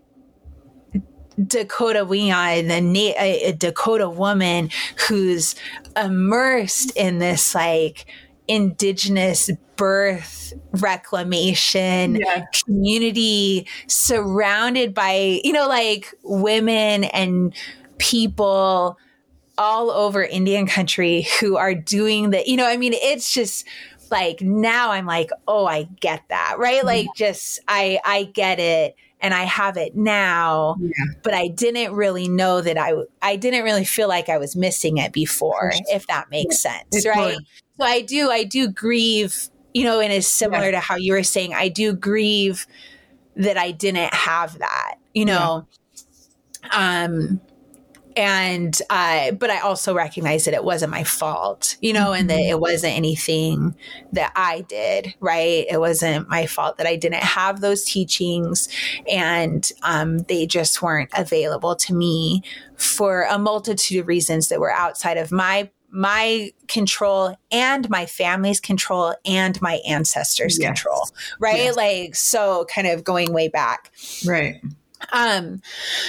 Dakota Weon, a, a Dakota woman who's immersed in this like Indigenous birth reclamation yeah. community, surrounded by, you know, like women and people all over Indian country who are doing the, you know, I mean, it's just like, now I'm like, oh, I get that, right? Like yeah. just, I, I get it. And I have it now, yeah. but I didn't really know that I, I didn't really feel like I was missing it before, if that makes yeah. sense. It's right. Hard. So I do, I do grieve, you know, and it's similar yeah. to how you were saying, I do grieve that I didn't have that, you know, yeah. um, and, uh, but I also recognize that it wasn't my fault, you know, mm-hmm. and that it wasn't anything that I did, right? It wasn't my fault that I didn't have those teachings, and, um, they just weren't available to me for a multitude of reasons that were outside of my my control and my family's control and my ancestors' yes. control, right? Yes. Like, so kind of going way back. Right. Um,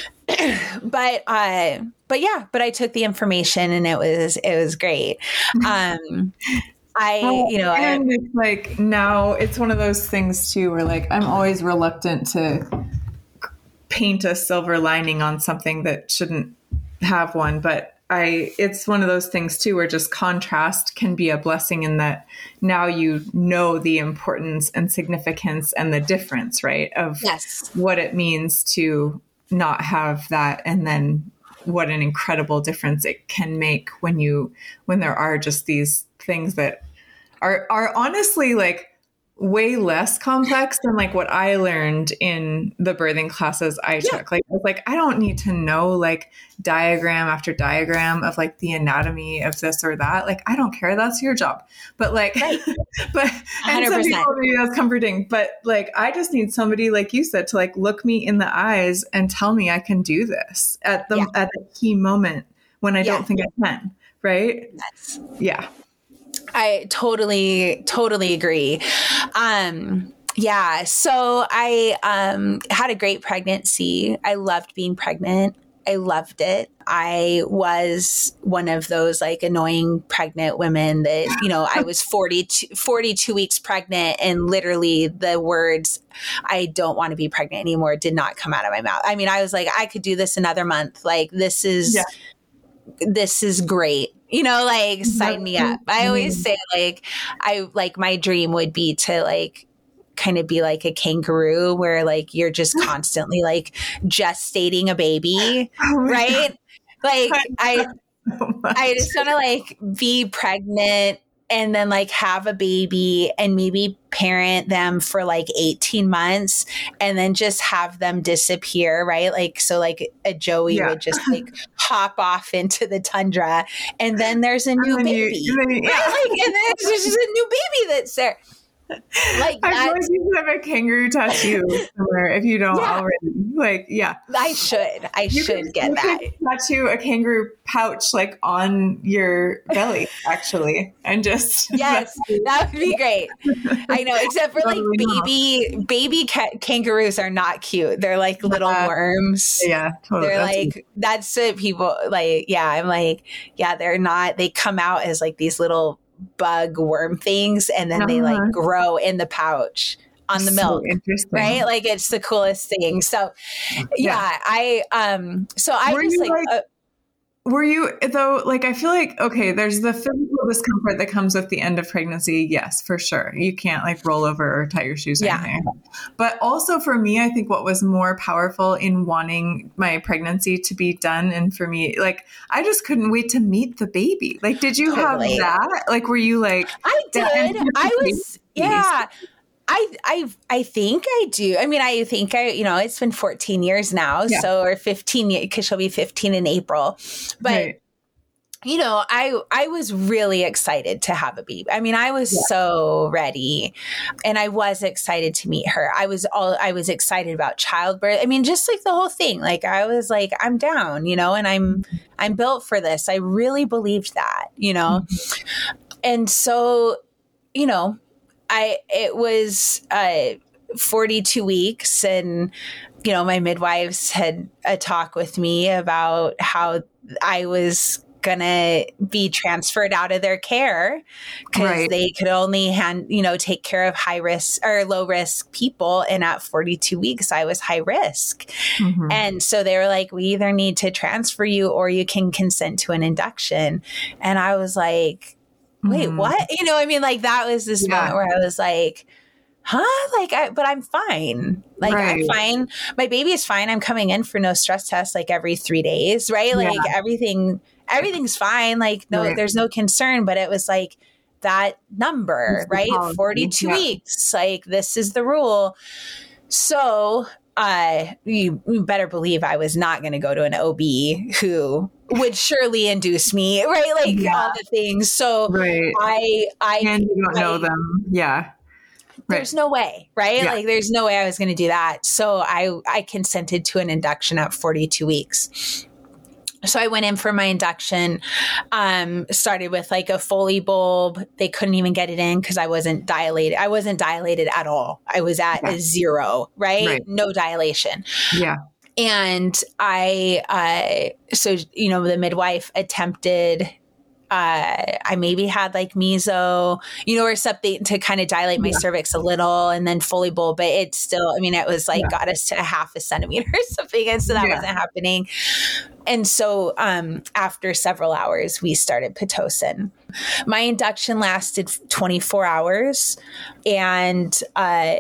but, uh, but yeah, but I took the information and it was, it was great. Um, I, well, you know, and I, it's like, now it's one of those things too, where like, I'm always reluctant to paint a silver lining on something that shouldn't have one, but I, it's one of those things too, where just contrast can be a blessing in that now you know the importance and significance and the difference, right? Of yes. what it means to not have that. And then what an incredible difference it can make when you, when there are just these things that are, are honestly like way less complex than like what I learned in the birthing classes I yeah. took. Like, I was like, I don't need to know like diagram after diagram of like the anatomy of this or that. Like, I don't care. That's your job. But like, right. but and some people, maybe that's comforting, but like, I just need somebody, like you said, to like look me in the eyes and tell me I can do this at the, yeah. at the key moment when I yeah. don't think I can. Right. Yes. Yeah. I totally, totally agree. Um, yeah. So I um, had a great pregnancy. I loved being pregnant. I loved it. I was one of those like annoying pregnant women that, you know, I was forty-two, forty-two weeks pregnant, and literally the words, I don't want to be pregnant anymore, did not come out of my mouth. I mean, I was like, I could do this another month. Like, this is, yeah. this is great. you know, like sign me up. I always say like, I like my dream would be to like, kind of be like a kangaroo where like you're just constantly like gestating a baby, oh right? God. Like I, so I just want to like be pregnant and then like have a baby and maybe parent them for like eighteen months and then just have them disappear, right? Like, so like a Joey yeah. would just like hop off into the tundra and then there's a new baby, you, then you, yeah. right? Like, and then there's just a new baby that's there. Like I feel like you should have a kangaroo tattoo somewhere if you don't yeah. already. Like, yeah. I should. I you should could, get that. Tattoo a kangaroo pouch like on your belly, actually. And just yes, that would be great. I know, except for like baby not. baby ca- kangaroos are not cute. They're like little uh, worms. Yeah, totally. They're that's like, it. that's it. People like, yeah, I'm like, yeah, they're not, they come out as like these little bug worm things and then uh-huh. they like grow in the pouch on the milk, so right? Like it's the coolest thing. So yeah, yeah I um so I were just like, like uh, were you though like I feel like okay there's the physical discomfort that comes with the end of pregnancy, yes, for sure. You can't like roll over or tie your shoes or yeah. anything. But also for me, I think what was more powerful in wanting my pregnancy to be done and for me, like I just couldn't wait to meet the baby. Like did you totally. have that? Like were you like I did. I was yeah. I, I, I think I do. I mean, I think I, you know, it's been fourteen years now. Yeah. So, or fifteen years, cause she'll be fifteen in April, but right. you know, I, I was really excited to have a baby. I mean, I was yeah. so ready and I was excited to meet her. I was all, I was excited about childbirth. I mean, just like the whole thing, like I was like, I'm down, you know, and I'm, I'm built for this. I really believed that, you know? Mm-hmm. And so, you know, I, it was, uh, forty-two weeks and, you know, my midwives had a talk with me about how I was gonna be transferred out of their care because right. they could only hand, you know, take care of high risk or low risk people. And at forty-two weeks, I was high risk. Mm-hmm. And so they were like, we either need to transfer you or you can consent to an induction. And I was like, wait, mm. what? You know, I mean, like that was this yeah. moment where I was like, huh? Like, I, but I'm fine. Like, right. I'm fine. My baby is fine. I'm coming in for no stress test like every three days, right? Like yeah. everything, everything's fine. Like, no, right. there's no concern, but it was like that number, right? forty-two yeah. weeks. Like, this is the rule. So, uh, you, you better believe I was not going to go to an O B who would surely induce me, right? Like yeah. all the things. So right. I, I, and you don't I, know them. Yeah. Right. There's no way, right? Yeah. Like there's no way I was going to do that. So I, I consented to an induction at forty-two weeks. So I went in for my induction, um, started with like a Foley bulb. They couldn't even get it in because I wasn't dilated. I wasn't dilated at all. I was at yeah. a zero, right? right? No dilation. Yeah. And I, uh, so, you know, the midwife attempted, uh, I maybe had like meso, you know, or something to kind of dilate my yeah. cervix a little and then Foley bulb, but it's still, I mean, it was like yeah. got us to a half a centimeter or something. And so that yeah. wasn't happening. And so um, after several hours, we started Pitocin. My induction lasted twenty-four hours and uh,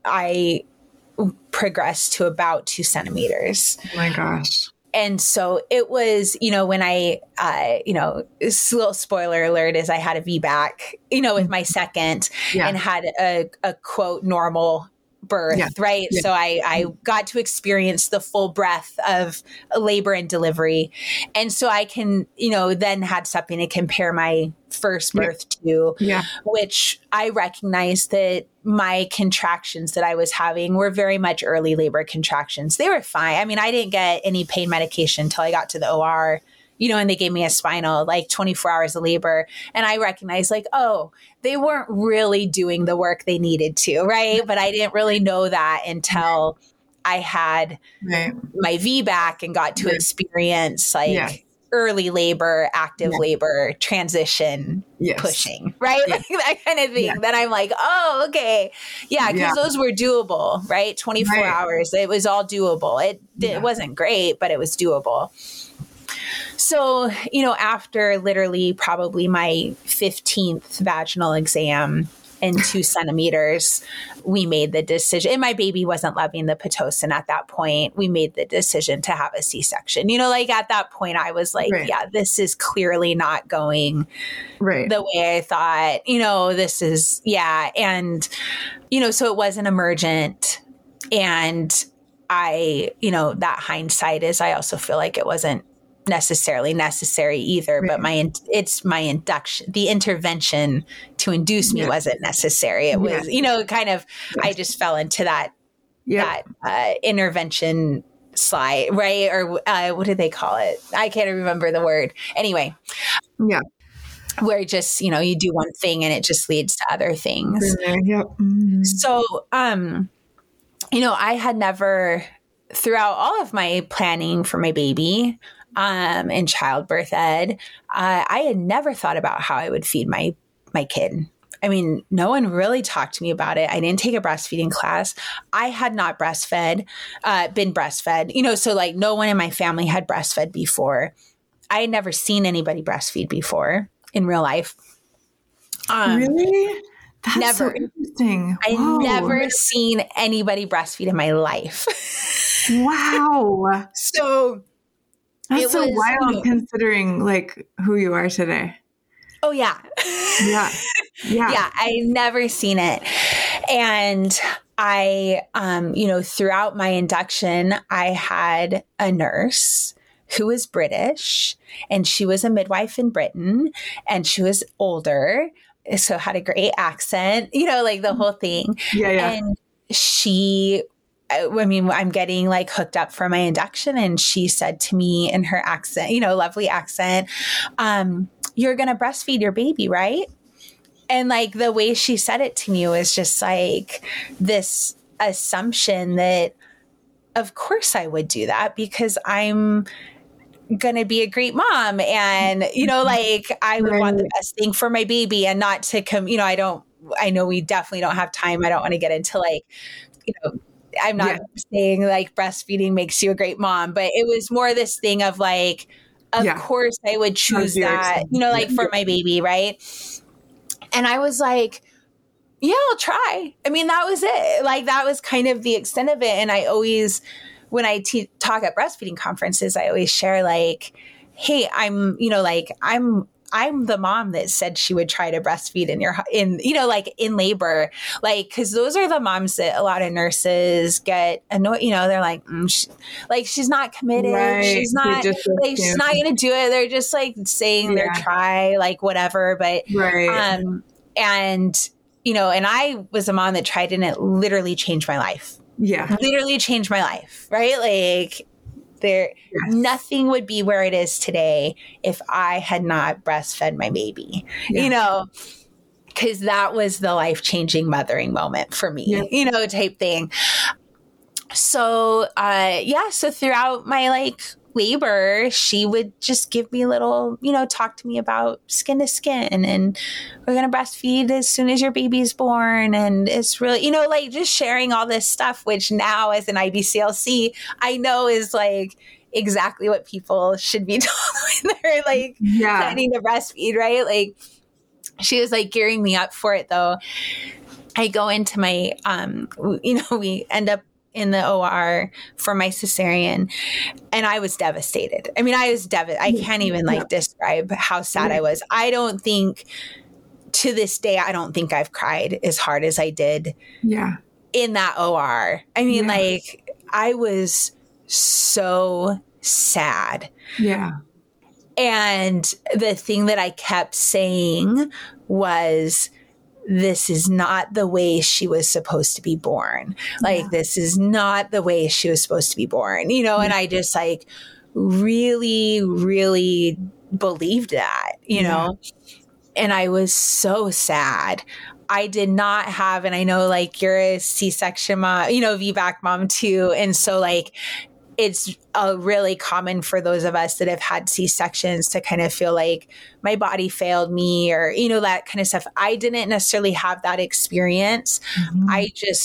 I progressed to about two centimeters. Oh my gosh. And so it was, you know, when I, uh, you know, this little spoiler alert is I had a V BAC, you know, with my second yeah. and had a, a quote normal birth, yeah. right? Yeah. So I, I got to experience the full breadth of labor and delivery. And so I can, you know, then had something to compare my first birth yeah. to, yeah. which I recognized that my contractions that I was having were very much early labor contractions. They were fine. I mean, I didn't get any pain medication until I got to the O R, you know, and they gave me a spinal, like twenty-four hours of labor. And I recognized like, oh, they weren't really doing the work they needed to, right? But I didn't really know that until I had right. my V BAC and got to right. experience like yeah. early labor, active yeah. labor, transition, yes. pushing, right? Yeah. Like that kind of thing. Yeah. Then I'm like, oh, okay. Yeah, because yeah. those were doable, right? twenty-four right. hours. It was all doable. It, yeah. it wasn't great, but it was doable. So, you know, after literally probably my fifteenth vaginal exam and two centimeters, we made the decision. And my baby wasn't loving the Pitocin at that point. We made the decision to have a C-section. You know, like at that point, I was like, right. yeah, this is clearly not going right. the way I thought. You know, this is, yeah. And, you know, so it wasn't emergent. And I, you know, that hindsight is I also feel like it wasn't necessarily necessary either, right. but my, it's my induction, the intervention to induce me yeah. wasn't necessary. It was, yeah. you know, kind of, yes. I just fell into that, yeah. that uh, intervention slide, right? Or uh, what did they call it? I can't remember the word. Anyway. Yeah. Where just, you know, you do one thing and it just leads to other things. Yep. Mm-hmm. So, um, you know, I had never, throughout all of my planning for my baby, um, in childbirth ed, uh, I had never thought about how I would feed my, my kid. I mean, no one really talked to me about it. I didn't take a breastfeeding class. I had not breastfed, uh, been breastfed, you know, so like no one in my family had breastfed before. I had never seen anybody breastfeed before in real life. Um, really? That's never. So interesting. I never seen anybody breastfeed in my life. Wow. So that's it so was, wild you know, considering like who you are today. Oh yeah. Yeah. Yeah. Yeah. I never seen it. And I, um, you know, throughout my induction, I had a nurse who was British and she was a midwife in Britain and she was older. So had a great accent, you know, like the whole thing. Yeah. yeah. And she, I mean, I'm getting like hooked up for my induction. And she said to me in her accent, you know, lovely accent, um, you're going to breastfeed your baby, right? And like the way she said it to me was just like this assumption that of course I would do that because I'm going to be a great mom. And, you know, like I would right. want the best thing for my baby and not to come, you know, I don't, I know we definitely don't have time. I don't want to get into like, you know, I'm not yeah. saying like breastfeeding makes you a great mom, but it was more this thing of like, of yeah. course I would choose that, you know, like yeah. for my baby. Right. And I was like, yeah, I'll try. I mean, that was it. Like, that was kind of the extent of it. And I always, when I te- talk at breastfeeding conferences, I always share like, hey, I'm, you know, like I'm, I'm the mom that said she would try to breastfeed in your, in, you know, like in labor, like, cause those are the moms that a lot of nurses get annoyed, you know, they're like, mm, she, like, she's not committed. Right. She's not like, she's not going to do it. They're just like saying yeah. they're try, like whatever. But, right. um, and, you know, and I was a mom that tried and it literally changed my life. Yeah. Literally changed my life. Right. Like, There, yes. nothing would be where it is today if I had not breastfed my baby, yeah. you know, because that was the life-changing mothering moment for me, yeah. you know, type thing. So, uh, yeah, so throughout my like labor, she would just give me little, you know, talk to me about skin to skin and we're going to breastfeed as soon as your baby's born. And it's really, you know, like just sharing all this stuff, which now as an I B C L C, I know is like exactly what people should be told when they're like yeah. planning to breastfeed, right? Like she was like gearing me up for it though. I go into my, um, you know, we end up in the O R for my cesarean and I was devastated. I mean, I was devastated. I can't even like describe how sad I was. I don't think to this day, I don't think I've cried as hard as I did yeah. in that O R. I mean, yeah. like I was so sad. Yeah. And the thing that I kept saying was, this is not the way she was supposed to be born. Like, yeah. this is not the way she was supposed to be born, you know? Yeah. And I just like really, really believed that, you yeah. know? And I was so sad. I did not have, and I know like you're a C-section mom, you know, V BAC mom too. And so like, it's uh, really common for those of us that have had C-sections to kind of feel like my body failed me or, you know, that kind of stuff. I didn't necessarily have that experience. Mm-hmm. I just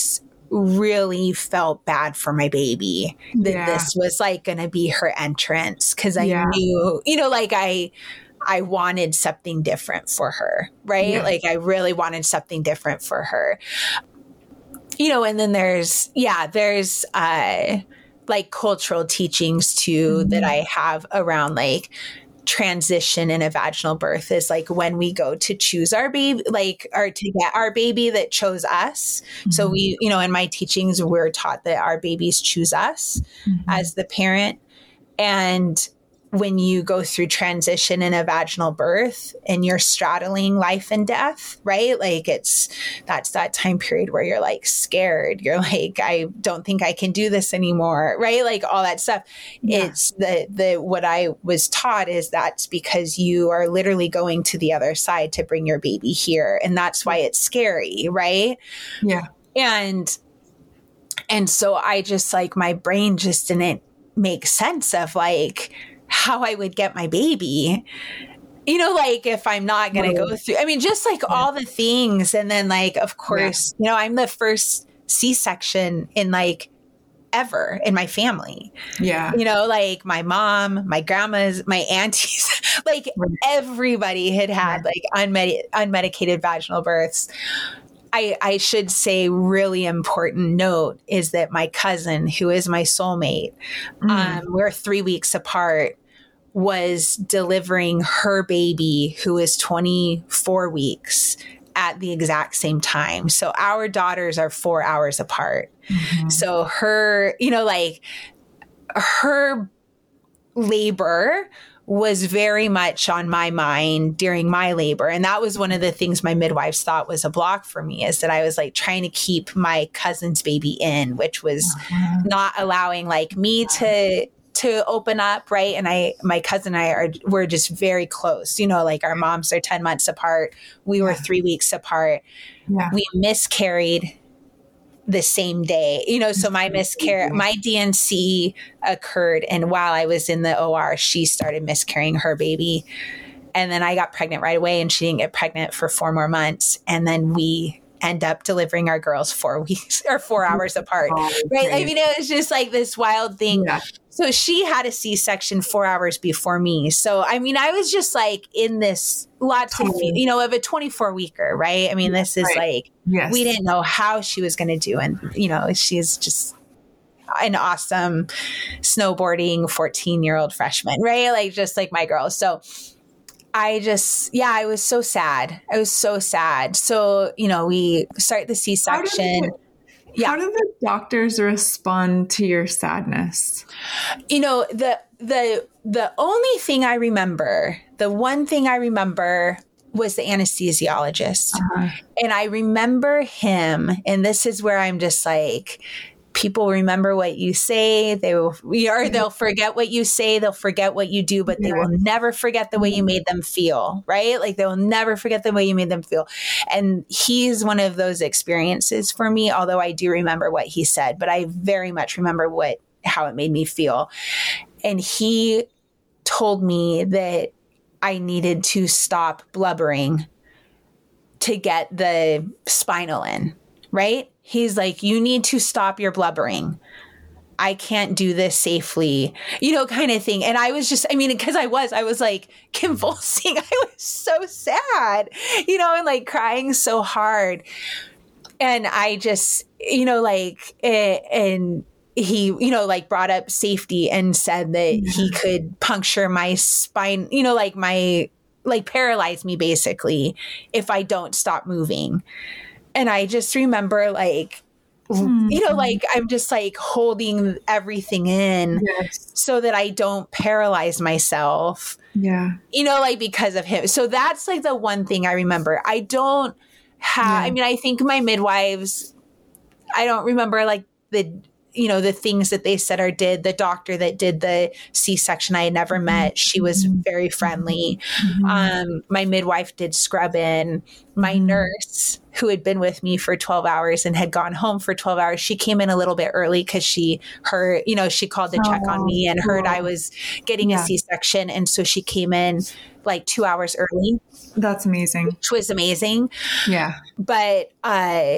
really felt bad for my baby that Yeah. this was like going to be her entrance. Cause I Yeah. knew, you know, like I, I wanted something different for her, right? Yeah. Like I really wanted something different for her, you know, and then there's, yeah, there's, uh, like cultural teachings too, mm-hmm. that I have around like transition in a vaginal birth is like when we go to choose our baby, like, or to get our baby that chose us. Mm-hmm. So we, you know, in my teachings, we're taught that our babies choose us mm-hmm. as the parent. And when you go through transition in a vaginal birth and you're straddling life and death, right? Like it's, that's that time period where you're like scared. You're like, I don't think I can do this anymore. Right? Like all that stuff. Yeah. It's the, the, what I was taught is that's because you are literally going to the other side to bring your baby here. And that's why it's scary. Right? Yeah. And, and so I just like, my brain just didn't make sense of like, how I would get my baby, you know, like if I'm not going to go through, I mean, just like yeah. all the things. And then like, of course, yeah. you know, I'm the first C-section in like ever in my family. Yeah. You know, like my mom, my grandmas, my aunties, like right. everybody had had like unmed- unmedicated vaginal births. I, I should say really important note is that my cousin, who is my soulmate, mm. um, we're three weeks apart, was delivering her baby, who is twenty-four weeks, at the exact same time. So our daughters are four hours apart. Mm-hmm. So her, you know, like her labor was very much on my mind during my labor. And that was one of the things my midwives thought was a block for me, is that I was like trying to keep my cousin's baby in, which was uh-huh. not allowing like me to to open up, right? And I, my cousin and I are, we're just very close, you know, like our moms are ten months apart. We yeah. were three weeks apart. Yeah. We miscarried the same day, you know, so my miscarriage, my D N C occurred. And while I was in the O R, she started miscarrying her baby. And then I got pregnant right away, and she didn't get pregnant for four more months. And then we end up delivering our girls four weeks or four hours apart. Oh, right. Great. I mean, it was just like this wild thing. Yeah. So she had a C-section four hours before me. So, I mean, I was just like in this lots totally. of, you know, of a twenty-four weeker, right? I mean, this is right. like, yes. we didn't know how she was going to do. And, you know, she's just an awesome snowboarding fourteen year old freshman, right? Like just like my girl. So I just, yeah, I was so sad. I was so sad. So, you know, we start the C-section. How yeah. How did the doctors respond to your sadness? You know, the, the, the only thing I remember, the one thing I remember was the anesthesiologist. Uh-huh. And I remember him, and this is where I'm just like, people remember what you say. They will, or they'll forget what you say. They'll forget what you do, but they will never forget the way you made them feel, right? Like they will never forget the way you made them feel. And he's one of those experiences for me, although I do remember what he said, but I very much remember what, how it made me feel. And he told me that I needed to stop blubbering to get the spinal in, right? He's like, you need to stop your blubbering. I can't do this safely, you know, kind of thing. And I was just, I mean, because I was, I was like convulsing. I was so sad, you know, and like crying so hard. And I just, you know, like, and he, you know, like brought up safety and said that yeah. he could puncture my spine, you know, like my, like paralyze me basically if I don't stop moving. And I just remember like, mm-hmm. you know, like I'm just like holding everything in yes. so that I don't paralyze myself. Yeah. You know, like because of him. So that's like the one thing I remember. I don't have, yeah. I mean, I think my midwives, I don't remember like the, you know, the things that they said or did. The doctor that did the C-section I had never met. She was very friendly. Mm-hmm. Um, my midwife did scrub in. My mm-hmm. nurse, who had been with me for twelve hours and had gone home for twelve hours, she came in a little bit early because she heard, you know, she called to check oh, on me and heard cool. I was getting yeah. a C-section. And so she came in like two hours early. That's amazing. Which was amazing. Yeah. But, uh,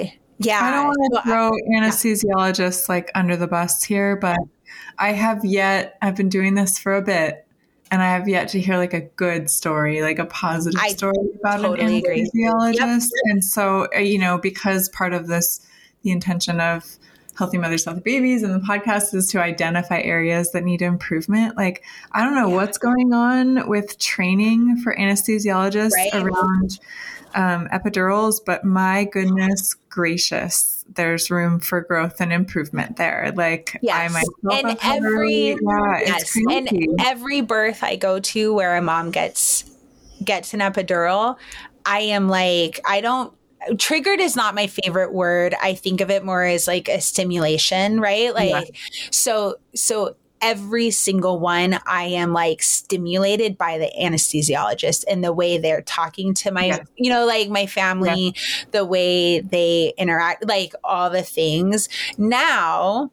Yeah. I don't want to Well, throw I- anesthesiologists like under the bus here, but I have yet, I've been doing this for a bit, and I have yet to hear like a good story, like a positive I story about totally an agree. anesthesiologist. And so, uh, you know, because part of this, the intention of Healthy Mothers, Healthy Babies and the podcast is to identify areas that need improvement. Like, I don't know Yeah. what's going on with training for anesthesiologists Right. around um, epidurals, but my goodness gracious, there's room for growth and improvement there. Like, Yes. I myself And have had every, early- yeah, yes. it's crazy. And every birth I go to where a mom gets, gets an epidural, I am like, I don't, triggered is not my favorite word. I think of it more as like a stimulation, right? Like, Yeah. so, so every single one, I am like stimulated by the anesthesiologist and the way they're talking to my, Yeah. you know, like my family, the way they interact, like all the things. Now,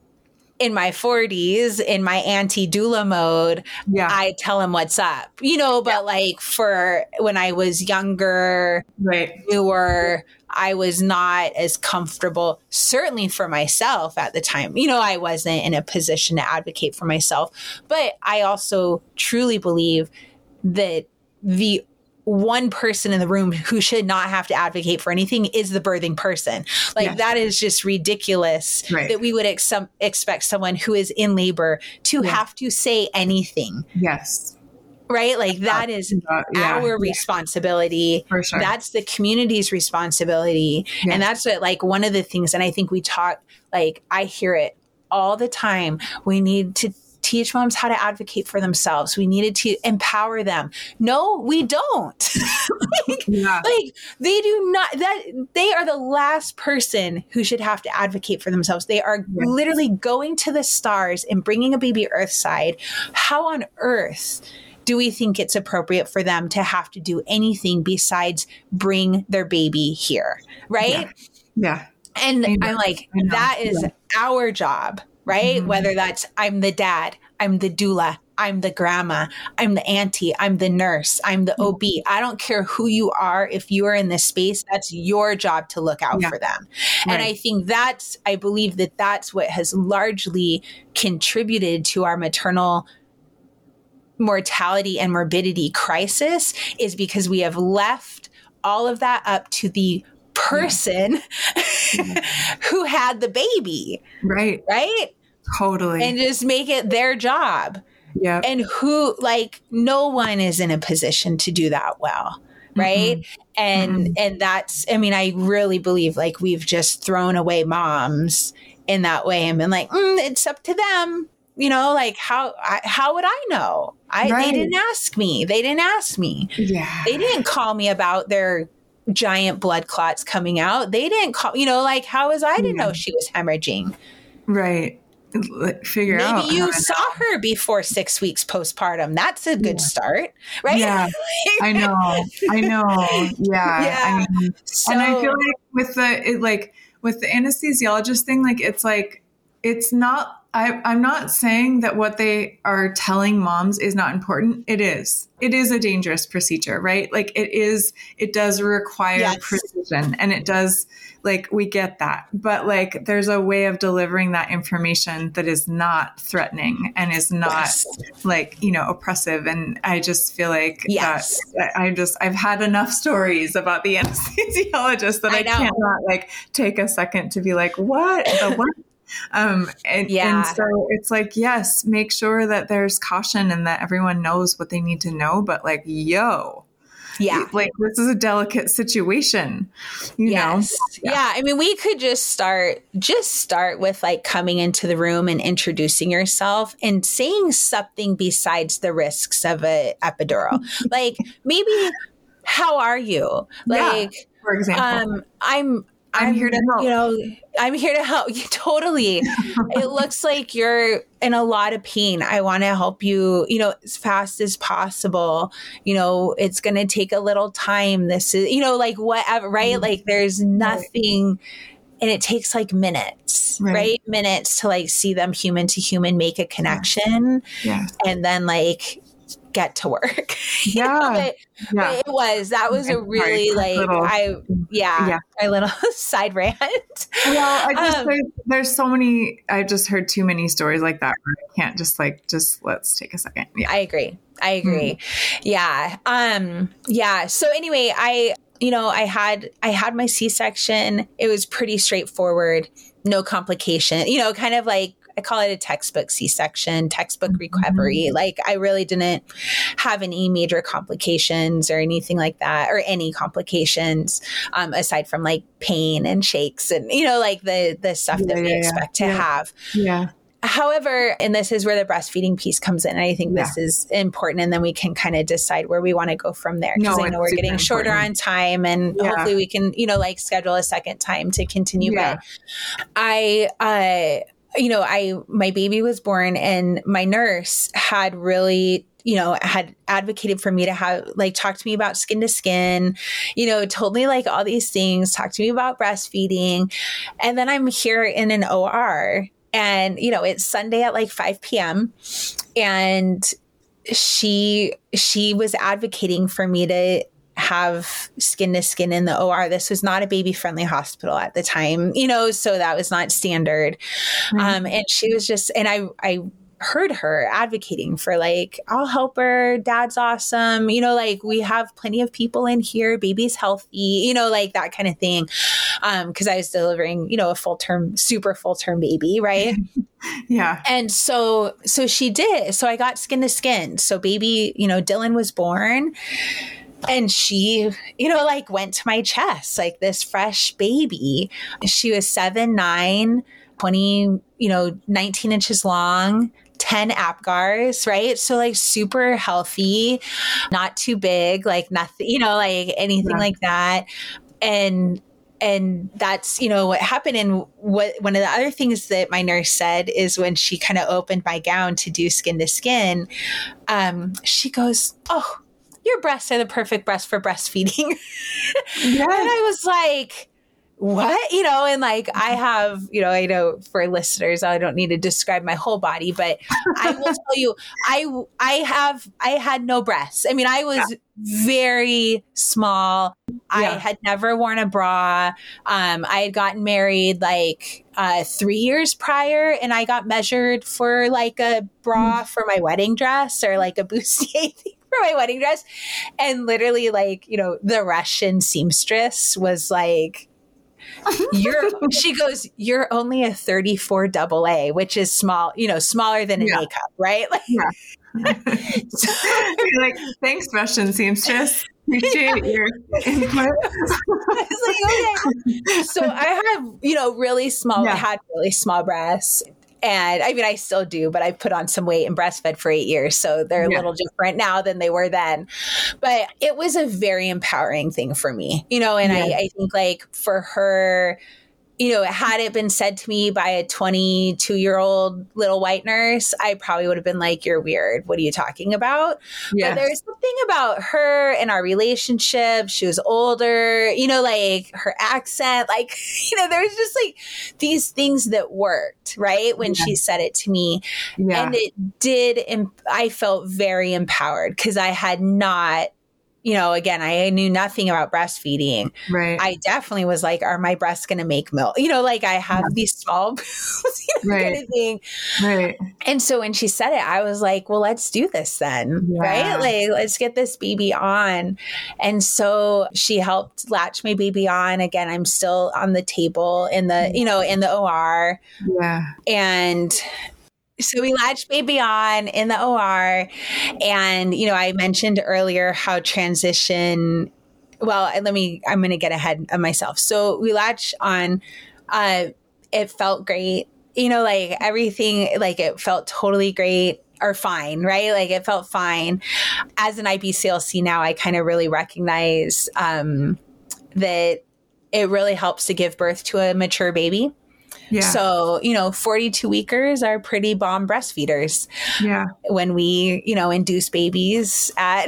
in my forties, in my anti-doula mode, Yeah. I tell him what's up, you know, but like for when I was younger, Right. newer, I was not as comfortable, certainly for myself at the time. You know, I wasn't in a position to advocate for myself, but I also truly believe that the one person in the room who should not have to advocate for anything is the birthing person. Like Yes. that is just ridiculous Right. that we would ex- expect someone who is in labor to Yeah. have to say anything, Yes. right? Like that is Uh, yeah. our Yeah. responsibility. For sure. That's the community's responsibility. Yes. And that's what, like, one of the things, and I think we talk, like, I hear it all the time. We need to teach moms how to advocate for themselves. We needed to empower them. No, we don't. like, Yeah. like they do not, that they are the last person who should have to advocate for themselves. They are Yeah. literally going to the stars and bringing a baby earthside. How on earth do we think it's appropriate for them to have to do anything besides bring their baby here? Right. Yeah. And I know. I'm like, I know. that is Yeah. our job, right? Mhm. Whether that's I'm the dad, I'm the doula, I'm the grandma, I'm the auntie, I'm the nurse, I'm the O B. I don't care who you are. If you are in this space, that's your job to look out Yeah. for them. And Right. I think that's, I believe that that's what has largely contributed to our maternal mortality and morbidity crisis, is because we have left all of that up to the person Yeah. who had the baby, Right. right? Totally. And just make it their job. yeah. And who, like, no one is in a position to do that well, right? And Mm-mm. and that's, I mean, I really believe like we've just thrown away moms in that way and been like, mm, it's up to them. You know, like how I, how would I know? I Right. They didn't ask me. They didn't ask me. Yeah. They didn't call me about their giant blood clots coming out. They didn't call, you know, like how was I to Yeah. know she was hemorrhaging? Right. L- Figure Maybe out. you how to- saw her before six weeks postpartum. That's a good Yeah. start, right? Yeah. I know. I know. Yeah. Yeah. I mean, So, and I feel like with the it, like with the anesthesiologist thing, like it's like it's not. I, I'm not saying that what they are telling moms is not important. It is. It is a dangerous procedure, right? Like it is. It does require Yes. precision, and it does. Like we get that, but like there's a way of delivering that information that is not threatening and is not Yes. like, you know, oppressive. And I just feel like Yes. that I just, I've had enough stories about the anesthesiologist that I, I know. cannot like take a second to be like, what? The what? Um, and, Yeah. and so it's like, yes, make sure that there's caution and that everyone knows what they need to know. But like, yo, yeah. like this is a delicate situation, you Yes. know? Yeah. I mean, we could just start, just start with like coming into the room and introducing yourself and saying something besides the risks of a epidural. Like maybe, how are you? Like, Yeah, for example. um, I'm, I'm here to help. You know, I'm here to help you. Totally. It looks like you're in a lot of pain. I want to help you, you know, as fast as possible. You know, it's going to take a little time. This is, you know, like whatever, right? Mhm. Like there's nothing, and it takes like minutes, Right. right? Minutes to like see them human to human, make a connection, Yeah. and then like get to work. You know, Yeah. but- Yeah. but it was, that was a Sorry, really quick like, little I, yeah, yeah. our little side rant. Well, I just, Um, there's, there's so many, I just heard too many stories like that where I can't just like, just let's take a second. Yeah. I agree. I agree. Mm. Yeah. Um, yeah. So anyway, I, you know, I had, I had my C-section. It was pretty straightforward, no complication, you know, kind of like, I call it a textbook C-section, textbook recovery. Mm-hmm. Like I really didn't have any major complications or anything like that, or any complications, um, aside from like pain and shakes and, you know, like the, the stuff yeah, that we yeah, expect yeah. to yeah. have. Yeah. However, and this is where the breastfeeding piece comes in. And I think yeah. this is important. And then we can kind of decide where we want to go from there. Because no, I know we're getting shorter important. on time, and yeah. hopefully we can, you know, like schedule a second time to continue. Yeah. But I, uh, you know, I, my baby was born, and my nurse had really, you know, had advocated for me to have, like, talk to me about skin to skin, you know, told me like all these things, talk to me about breastfeeding. And then I'm here in an O R, and, you know, it's Sunday at like five p.m. and she, she was advocating for me to have skin to skin in the O R. This was not a baby friendly hospital at the time, you know, so that was not standard. Mm-hmm. Um, and she was just, and I, I heard her advocating for like, I'll help her. Dad's awesome. You know, like we have plenty of people in here. Baby's healthy, you know, like that kind of thing. Um, cause I was delivering, you know, a full term, super full term baby. Right. Yeah. And so, so she did. So I got skin to skin. So baby, you know, Dylan was born. And she, you know, like went to my chest, like this fresh baby. She was seven, nine, twenty, you know, nineteen inches long, ten Apgars, right? So like super healthy, not too big, like nothing, you know, like anything yeah. like that. And And that's, you know, what happened. And what, one of the other things that my nurse said is when she kind of opened my gown to do skin to skin, um, she goes, "Oh, your breasts are the perfect breast for breastfeeding." Yes. And I was like, what? You know, and like I have, you know, I know for listeners, I don't need to describe my whole body, but I will tell you, I, I have, I had no breasts. I mean, I was yeah. very small. Yeah. I had never worn a bra. Um, I had gotten married like uh, three years prior, and I got measured for like a bra mm. for my wedding dress, or like a bustier thing for my wedding dress. And literally like, you know, the Russian seamstress was like, you're, she goes, "You're only a thirty-four double A, which is small, you know, smaller than an yeah. A cup," right? Like, yeah. So, you're like, "Thanks, Russian seamstress. Appreciate your input." I was like, okay. So I have, you know, really small, yeah. had really small breasts. And I mean, I still do, but I put on some weight and breastfed for eight years. So they're yeah. a little different now than they were then. But it was a very empowering thing for me, you know, and yeah. I, I think like for her, you know, had it been said to me by a twenty-two year old little white nurse, I probably would have been like, "You're weird. What are you talking about?" Yes. But there's something about her and our relationship. She was older, you know, like her accent, like, you know, there's just like these things that worked, right? When yeah. she said it to me. Yeah. And it did. Imp- I felt very empowered because I had not, you know, again, I knew nothing about breastfeeding. Right. I definitely was like, are my breasts going to make milk? You know, like I have yeah. these small boobs, you know, right. kind of thing. Right. And so when she said it, I was like, well, let's do this then. Yeah. Right. Like, let's get this baby on. And so she helped latch my baby on. Again, I'm still on the table in the, you know, in the O R. Yeah. And so we latched baby on in the O R. And, you know, I mentioned earlier how transition, well, let me, I'm going to get ahead of myself. So we latched on, uh, it felt great, you know, like everything, like it felt totally great or fine, right? Like it felt fine. As an I B C L C now, I kind of really recognize, um, that it really helps to give birth to a mature baby. Yeah. So, you know, forty-two weekers are pretty bomb breastfeeders. Yeah. When we, you know, induce babies at,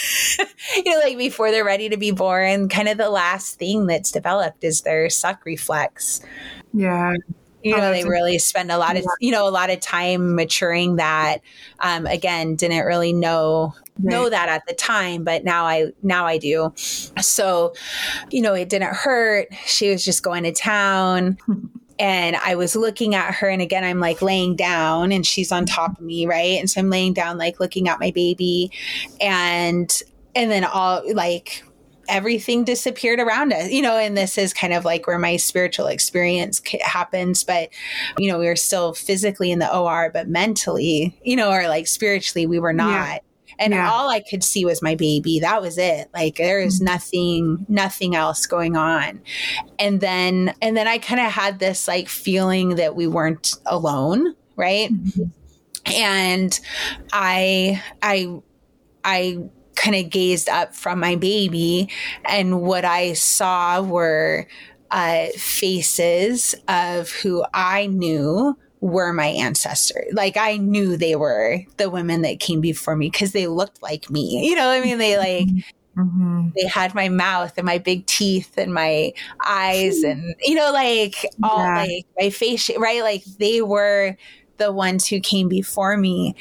you know, like before they're ready to be born, kind of the last thing that's developed is their suck reflex. Yeah. You Oh, know, they that's really spend a lot of, yeah. you know, a lot of time maturing that. Um, again, didn't really know know Right. that at the time, but now I now I do. So, you know, it didn't hurt. She was just going to town. And I was looking at her, and again, I'm like laying down and she's on top of me, right? And so I'm laying down, like looking at my baby, and and then all like everything disappeared around us, you know, and this is kind of like where my spiritual experience happens. But, you know, we were still physically in the O R, but mentally, you know, or like spiritually, we were not. Yeah. And Yeah. all I could see was my baby. That was it. Like there is nothing, nothing else going on. And then, and then I kind of had this like feeling that we weren't alone. Right. Mm-hmm. And I, I, I kind of gazed up from my baby, and what I saw were uh, faces of who I knew were my ancestors. Like I knew they were the women that came before me because they looked like me. You know what I mean? They like, mm-hmm. they had my mouth and my big teeth and my eyes and, you know, like all yeah. like my face, right? Like they were the ones who came before me.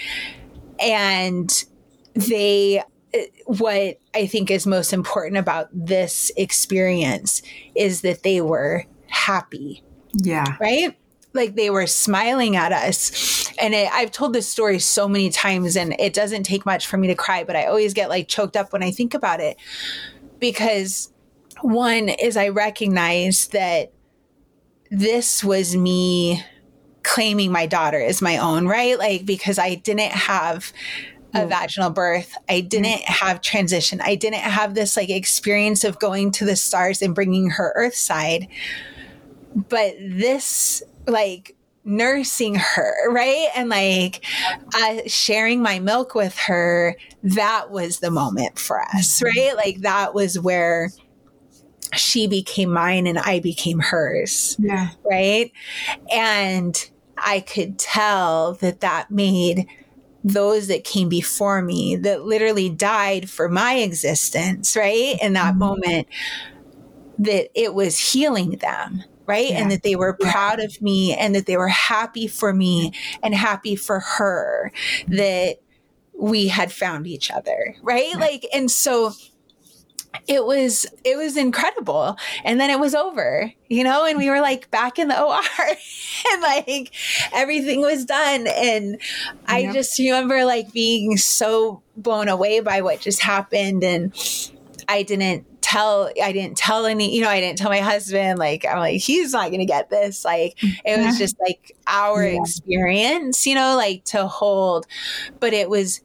And they, what I think is most important about this experience is that they were happy. Yeah. Right? Like they were smiling at us. And it, I've told this story so many times, and it doesn't take much for me to cry, but I always get like choked up when I think about it. Because one is I recognize that this was me claiming my daughter as my own, right? Like, because I didn't have a vaginal birth. I didn't have transition. I didn't have this like experience of going to the stars and bringing her earthside. But this like nursing her, right? And like uh, sharing my milk with her, that was the moment for us, right? Like that was where she became mine and I became hers. Yeah. Right. And I could tell that that made those that came before me that literally died for my existence, right? In that mm-hmm. moment, that it was healing them, right? Yeah. And that they were proud yeah. of me and that they were happy for me and happy for her, that we had found each other, right? Yeah. Like, and so it was, it was incredible. And then it was over, you know, and we were like back in the O R and like everything was done. And I yep. just remember like being so blown away by what just happened. And I didn't tell, I didn't tell any, you know, I didn't tell my husband, like, I'm like, he's not going to get this. Like, it was just like our yeah. experience, you know, like to hold, but it was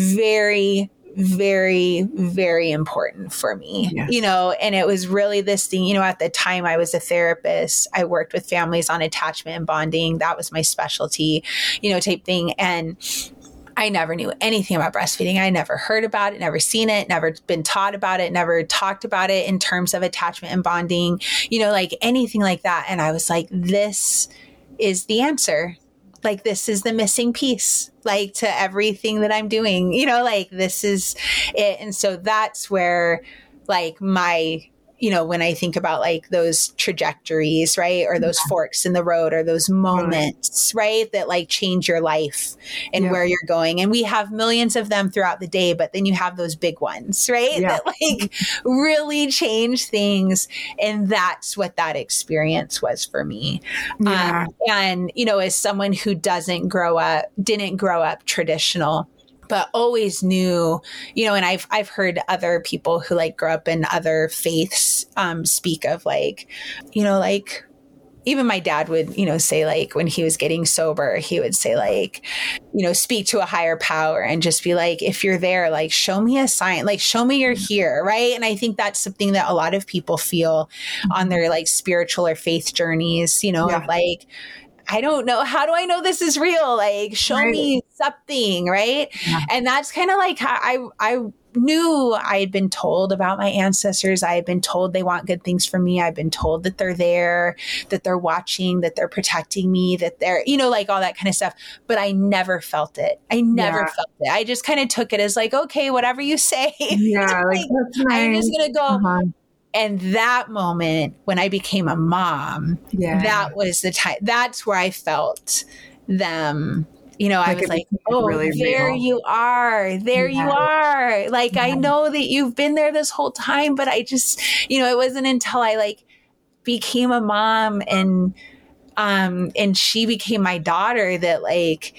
very, very, very important for me, yes. you know, and it was really this thing, you know, at the time I was a therapist, I worked with families on attachment and bonding. That was my specialty, you know, type thing. And I never knew anything about breastfeeding. I never heard about it, never seen it, never been taught about it, never talked about it in terms of attachment and bonding, you know, like anything like that. And I was like, this is the answer. Like, this is the missing piece, like to everything that I'm doing, you know, like this is it. And so that's where like my, you know, when I think about like those trajectories, right. Or those yeah. forks in the road or those moments, right. right that like change your life and yeah. where you're going. And we have millions of them throughout the day, but then you have those big ones, right. Yeah. That like really change things. And that's what that experience was for me. Yeah. Um, and, you know, as someone who doesn't grow up, didn't grow up traditional, but always knew, you know, and I've, I've heard other people who like grew up in other faiths, um, speak of like, you know, like even my dad would, you know, say like when he was getting sober, he would say like, you know, speak to a higher power and just be like, if you're there, like, show me a sign, like, show me you're here. Right. And I think that's something that a lot of people feel on their like spiritual or faith journeys, you know, yeah. of like, I don't know. How do I know this is real? Like, show right. me something. Right. Yeah. And that's kind of like how I, I knew I had been told about my ancestors. I had been told they want good things for me. I've been told that they're there, that they're watching, that they're protecting me, that they're, you know, like all that kind of stuff. But I never felt it. I never yeah. felt it. I just kind of took it as like, okay, whatever you say. Yeah. like, like, that's nice. I'm just going to go. Uh-huh. And that moment when I became a mom, yeah. that was the time, that's where I felt them. You know, like I was like, oh, really there real. you are. There yeah. you are. Like, yeah. I know that you've been there this whole time, but I just, you know, it wasn't until I like became a mom and, um, and she became my daughter that like,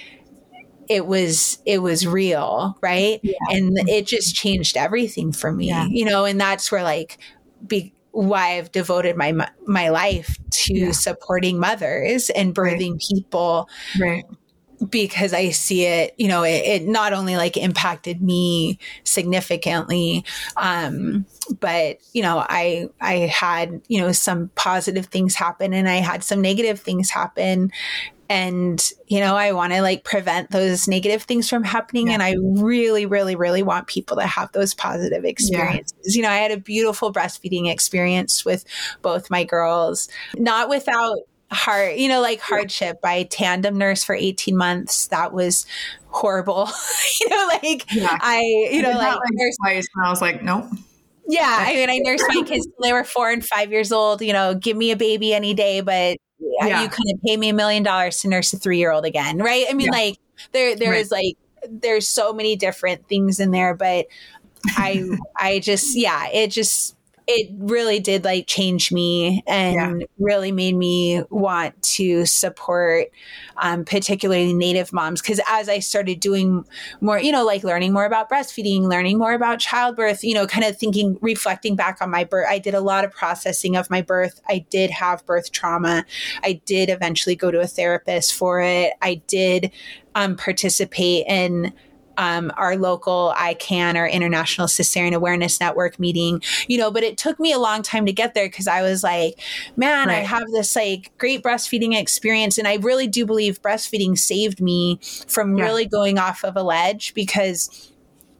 it was, it was real. Right. Yeah. And it just changed everything for me, yeah. you know, and that's where like, be why I've devoted my, my life to yeah. supporting mothers and birthing right. people. Right. Because I see it, you know, it, it not only like impacted me significantly, um, but, you know, I, I had, you know, some positive things happen and I had some negative things happen. And, you know, I want to like prevent those negative things from happening. Yeah. And I really, really, really want people to have those positive experiences. Yeah. You know, I had a beautiful breastfeeding experience with both my girls, not without hard, you know, like hardship. I tandem nurse for eighteen months. That was horrible. you know, like yeah. I, you know, like, like nursed, twice, and I was like, nope. Yeah. I mean, I nursed my kids till they were four and five years old, you know, give me a baby any day, but yeah. you couldn't pay me a million dollars to nurse a three-year-old again. Right. I mean, yeah. like there, there right. is like, there's so many different things in there, but I, I just, yeah, it just, it really did like change me and yeah. really made me want to support, um, particularly Native moms. Cause as I started doing more, you know, like learning more about breastfeeding, learning more about childbirth, you know, kind of thinking, reflecting back on my birth, I did a lot of processing of my birth. I did have birth trauma. I did eventually go to a therapist for it. I did, um, participate in Um, our local I CAN, our International Cesarean Awareness Network meeting, you know, but it took me a long time to get there because I was like, man, right. I have this like great breastfeeding experience. And I really do believe breastfeeding saved me from yeah. really going off of a ledge because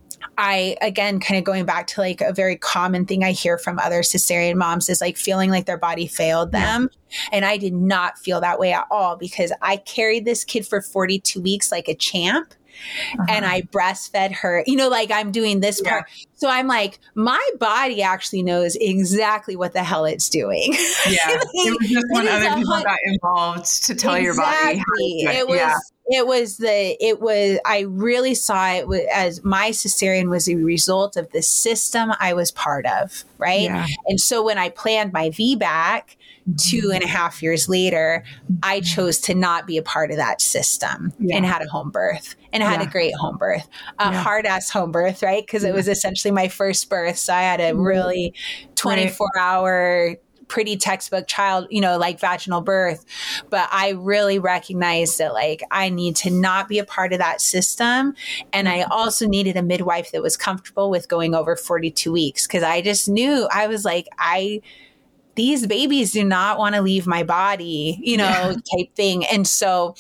I, again, kind of going back to like a very common thing I hear from other cesarean moms is like feeling like their body failed them. Yeah. And I did not feel that way at all because I carried this kid for forty-two weeks like a champ. Uh-huh. And I breastfed her, you know, like I'm doing this yeah. part. So I'm like, my body actually knows exactly what the hell it's doing. Yeah. like, it was just when other people hun- got involved to tell exactly. your body. How to do it. It was, yeah. it was the, it was, I really saw it as my cesarean was a result of the system I was part of. Right. Yeah. And so when I planned my V BAC, two and a half years later, I chose to not be a part of that system yeah. and had a home birth and had yeah. a great home birth, a yeah. hard ass home birth, right? Because yeah. it was essentially my first birth. So I had a really twenty-four hour, pretty textbook child, you know, like vaginal birth. But I really recognized that like, I need to not be a part of that system. And I also needed a midwife that was comfortable with going over forty-two weeks. Cause I just knew I was like, I, these babies do not want to leave my body, you know, yeah. type thing. And so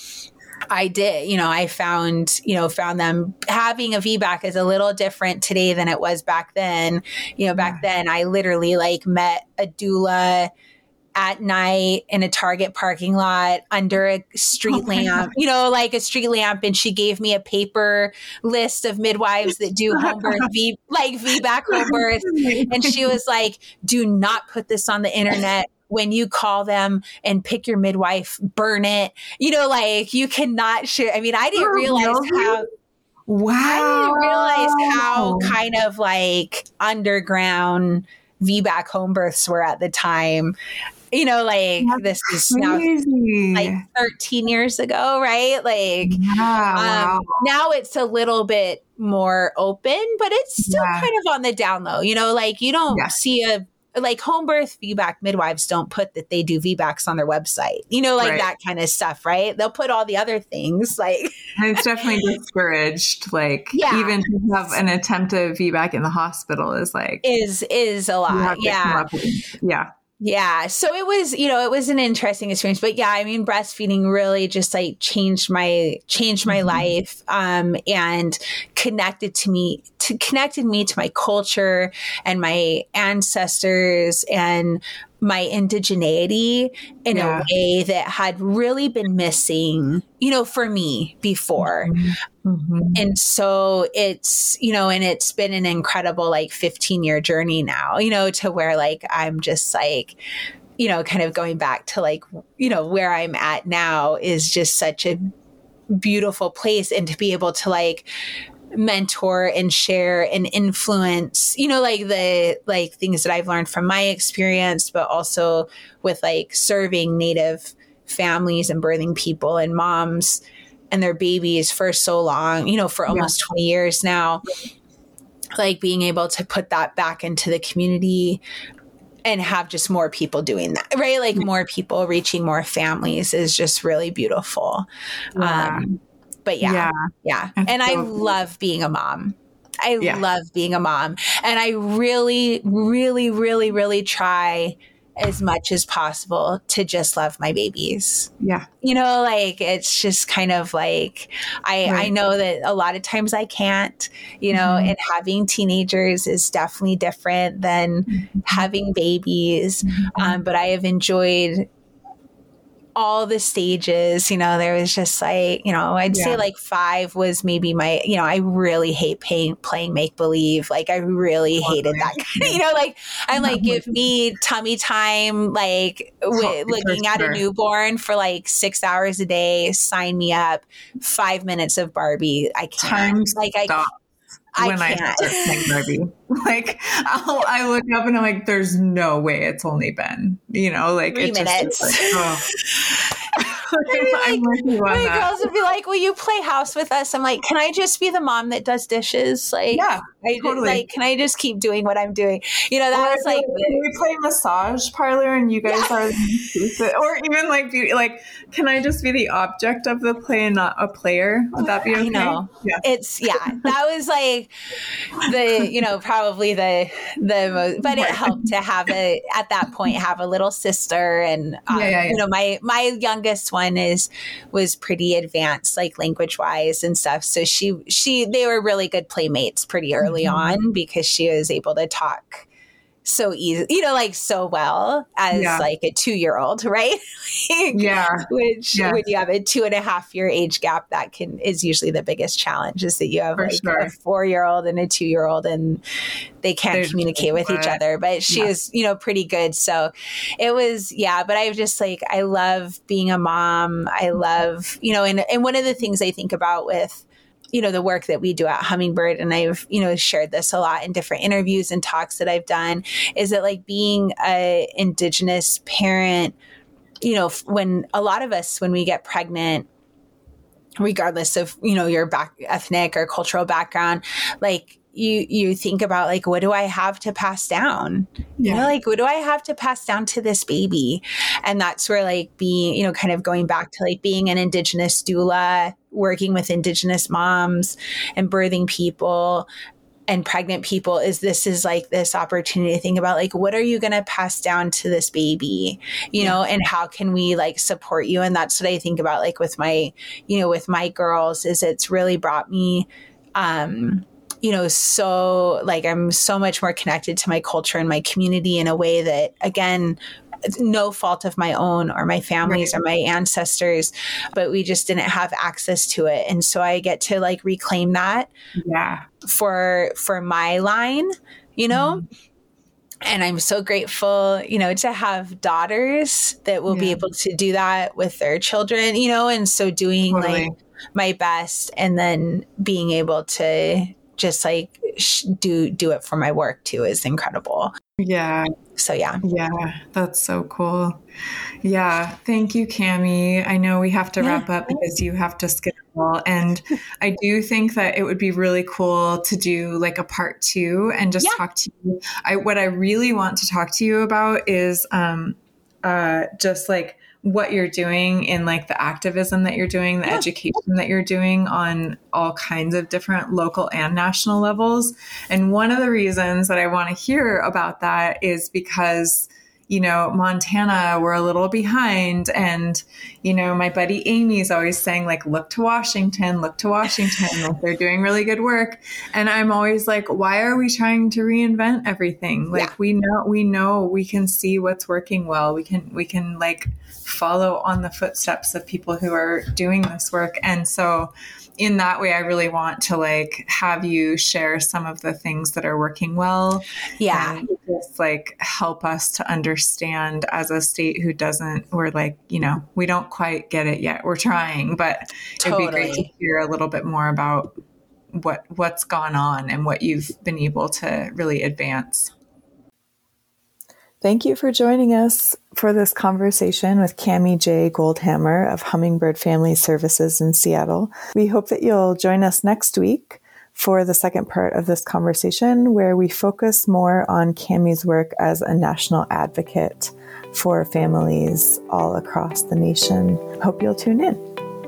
I did, you know, I found, you know, found them having a V BAC is a little different today than it was back then. You know, back yeah. then I literally like met a doula at night in a Target parking lot under a street oh lamp, you know, like a street lamp. And she gave me a paper list of midwives that do home birth, v, like V BAC home birth. And she was like, do not put this on the internet. When you call them and pick your midwife, burn it. You know, like you cannot share. I mean, I didn't realize how, wow. I didn't realize how kind of like underground V BAC home births were at the time. You know, like That's this is crazy. Now like thirteen years ago, right? Like yeah, um, wow. now it's a little bit more open, but it's still yeah. kind of on the down low. You know, like you don't yeah. see a like home birth V BAC midwives don't put that they do V BACs on their website, you know, like right. that kind of stuff, right? They'll put all the other things like. And it's definitely discouraged. Like yeah. even to have an attempt at V BAC in the hospital is like. Is, is a lot. Yeah. Yeah. Yeah. So it was, you know, it was an interesting experience, but yeah, I mean, breastfeeding really just like changed my, changed my mm-hmm. life, um, and connected to me, to to connected me to my culture and my ancestors and my indigeneity in yeah. a way that had really been missing, you know, for me before. Mm-hmm. Mm-hmm. And so it's, you know, and it's been an incredible like fifteen year journey now, you know, to where like, I'm just like, you know, kind of going back to like, you know, where I'm at now is just such a beautiful place. And to be able to like mentor and share and influence, you know, like the like things that I've learned from my experience, but also with like serving Native families and birthing people and moms and their babies for so long, you know, for almost yeah. twenty years now, like being able to put that back into the community and have just more people doing that, right? Like more people reaching more families is just really beautiful. Yeah. Um, But yeah, yeah. yeah. And I love being a mom. I yeah. love being a mom. And I really, really, really, really try as much as possible to just love my babies. Yeah. You know, like it's just kind of like, I, right. I know that a lot of times I can't, you know, mm-hmm. and having teenagers is definitely different than mm-hmm. having babies. Mm-hmm. Um, but I have enjoyed all the stages, you know, there was just like, you know, I'd yeah. say like five was maybe my, you know, I really hate playing, playing make believe. Like I really hated that kind of, you know, like I'm like, give me tummy time, like w- looking at a newborn for like six hours a day, sign me up, five minutes of Barbie. I can't. Time's like I stop. I when can't. I start playing Barbie. Like I'll, I look up and I'm like, there's no way it's only been, you know, like three it minutes. Just like, oh. like, my girls would be like, will you play house with us? I'm like, can I just be the mom that does dishes? Like, yeah, I totally. Like, can I just keep doing what I'm doing? You know, that or was like, can we play massage parlor and you guys yeah. are the or even like, be, like, can I just be the object of the play and not a player? Would that be okay? I know. Yeah. It's, yeah, that was like the, you know, probably the, the most, but it helped to have a, at that point, have a little sister. And, um, yeah, yeah, yeah. you know, my, my youngest one is, was pretty advanced, like language wise and stuff. So she, she, they were really good playmates pretty early mm-hmm. on because she was able to talk so easy, you know, like so well as yeah. like a two-year-old, right? yeah. Which yeah. when you have a two and a half year age gap, that can is usually the biggest challenge is that you have For like sure. a four-year-old and a two-year-old and they can't They're communicate with each other, but she yeah. was, you know, pretty good. So it was, yeah, but I just like, I love being a mom. I love, you know, and, and one of the things I think about with you know, the work that we do at Hummingbird, and I've, you know, shared this a lot in different interviews and talks that I've done, is that like being a Indigenous parent, you know, when a lot of us, when we get pregnant, regardless of, you know, your back, ethnic or cultural background, like you, you think about like, what do I have to pass down? Yeah. You know, like, what do I have to pass down to this baby? And that's where like being, you know, kind of going back to like being an Indigenous doula, working with Indigenous moms and birthing people and pregnant people is this is like this opportunity to think about like, what are you going to pass down to this baby, you yeah. know, and how can we like support you? And that's what I think about like with my, you know, with my girls is it's really brought me, um, you know, so like I'm so much more connected to my culture and my community in a way that, again, no fault of my own or my family's right. or my ancestors, but we just didn't have access to it. And so I get to like reclaim that yeah. for, for my line, you know, mm. and I'm so grateful, you know, to have daughters that will yeah. be able to do that with their children, you know, and so doing totally. like my best and then being able to just like sh- do, do it for my work too is incredible. Yeah. So yeah. Yeah. That's so cool. Yeah. Thank you, Cami. I know we have to yeah. wrap up because you have to schedule. And I do think that it would be really cool to do like a part two and just yeah. talk to you. I, what I really want to talk to you about is, um, uh, just like what you're doing in like the activism that you're doing, the yeah. education that you're doing on all kinds of different local and national levels. And one of the reasons that I want to hear about that is because you know, Montana, we're a little behind. And, you know, my buddy Amy is always saying like, look to Washington, look to Washington, like they're doing really good work. And I'm always like, why are we trying to reinvent everything? Like yeah. we know, we know we can see what's working well. We can, we can like follow on the footsteps of people who are doing this work. And so in that way, I really want to like have you share some of the things that are working well. Yeah. And just like help us to understand as a state who doesn't, we're like, you know, we don't quite get it yet. We're trying, but totally. It'd be great to hear a little bit more about what, what's gone on and what you've been able to really advance. Thank you for joining us for this conversation with Cami J. Goldhammer of Hummingbird Family Services in Seattle. We hope that you'll join us next week for the second part of this conversation, where we focus more on Cami's work as a national advocate for families all across the nation. Hope you'll tune in.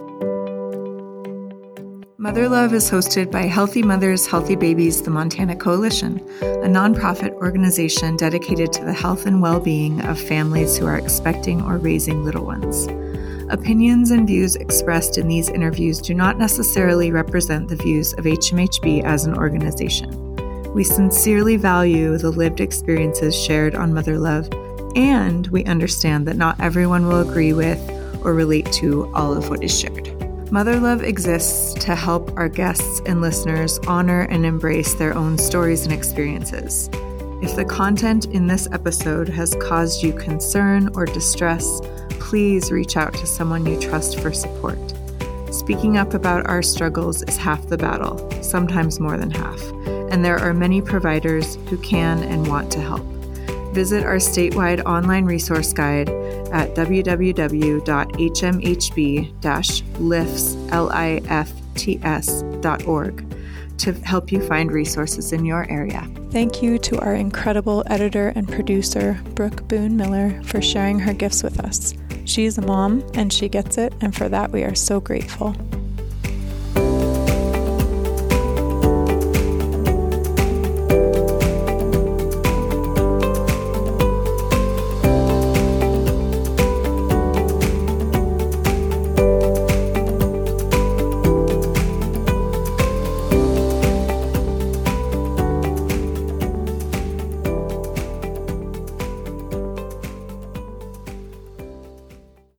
Mother Love is hosted by Healthy Mothers, Healthy Babies, the Montana Coalition, a nonprofit organization dedicated to the health and well-being of families who are expecting or raising little ones. Opinions and views expressed in these interviews do not necessarily represent the views of H M H B as an organization. We sincerely value the lived experiences shared on Mother Love, and we understand that not everyone will agree with or relate to all of what is shared. Mother Love exists to help our guests and listeners honor and embrace their own stories and experiences. If the content in this episode has caused you concern or distress, please reach out to someone you trust for support. Speaking up about our struggles is half the battle, sometimes more than half, and there are many providers who can and want to help. Visit our statewide online resource guide at w w w dot h m h b dash lifts dot org to help you find resources in your area. Thank you to our incredible editor and producer, Brooke Boone Miller, for sharing her gifts with us. She's a mom and she gets it, and for that we are so grateful.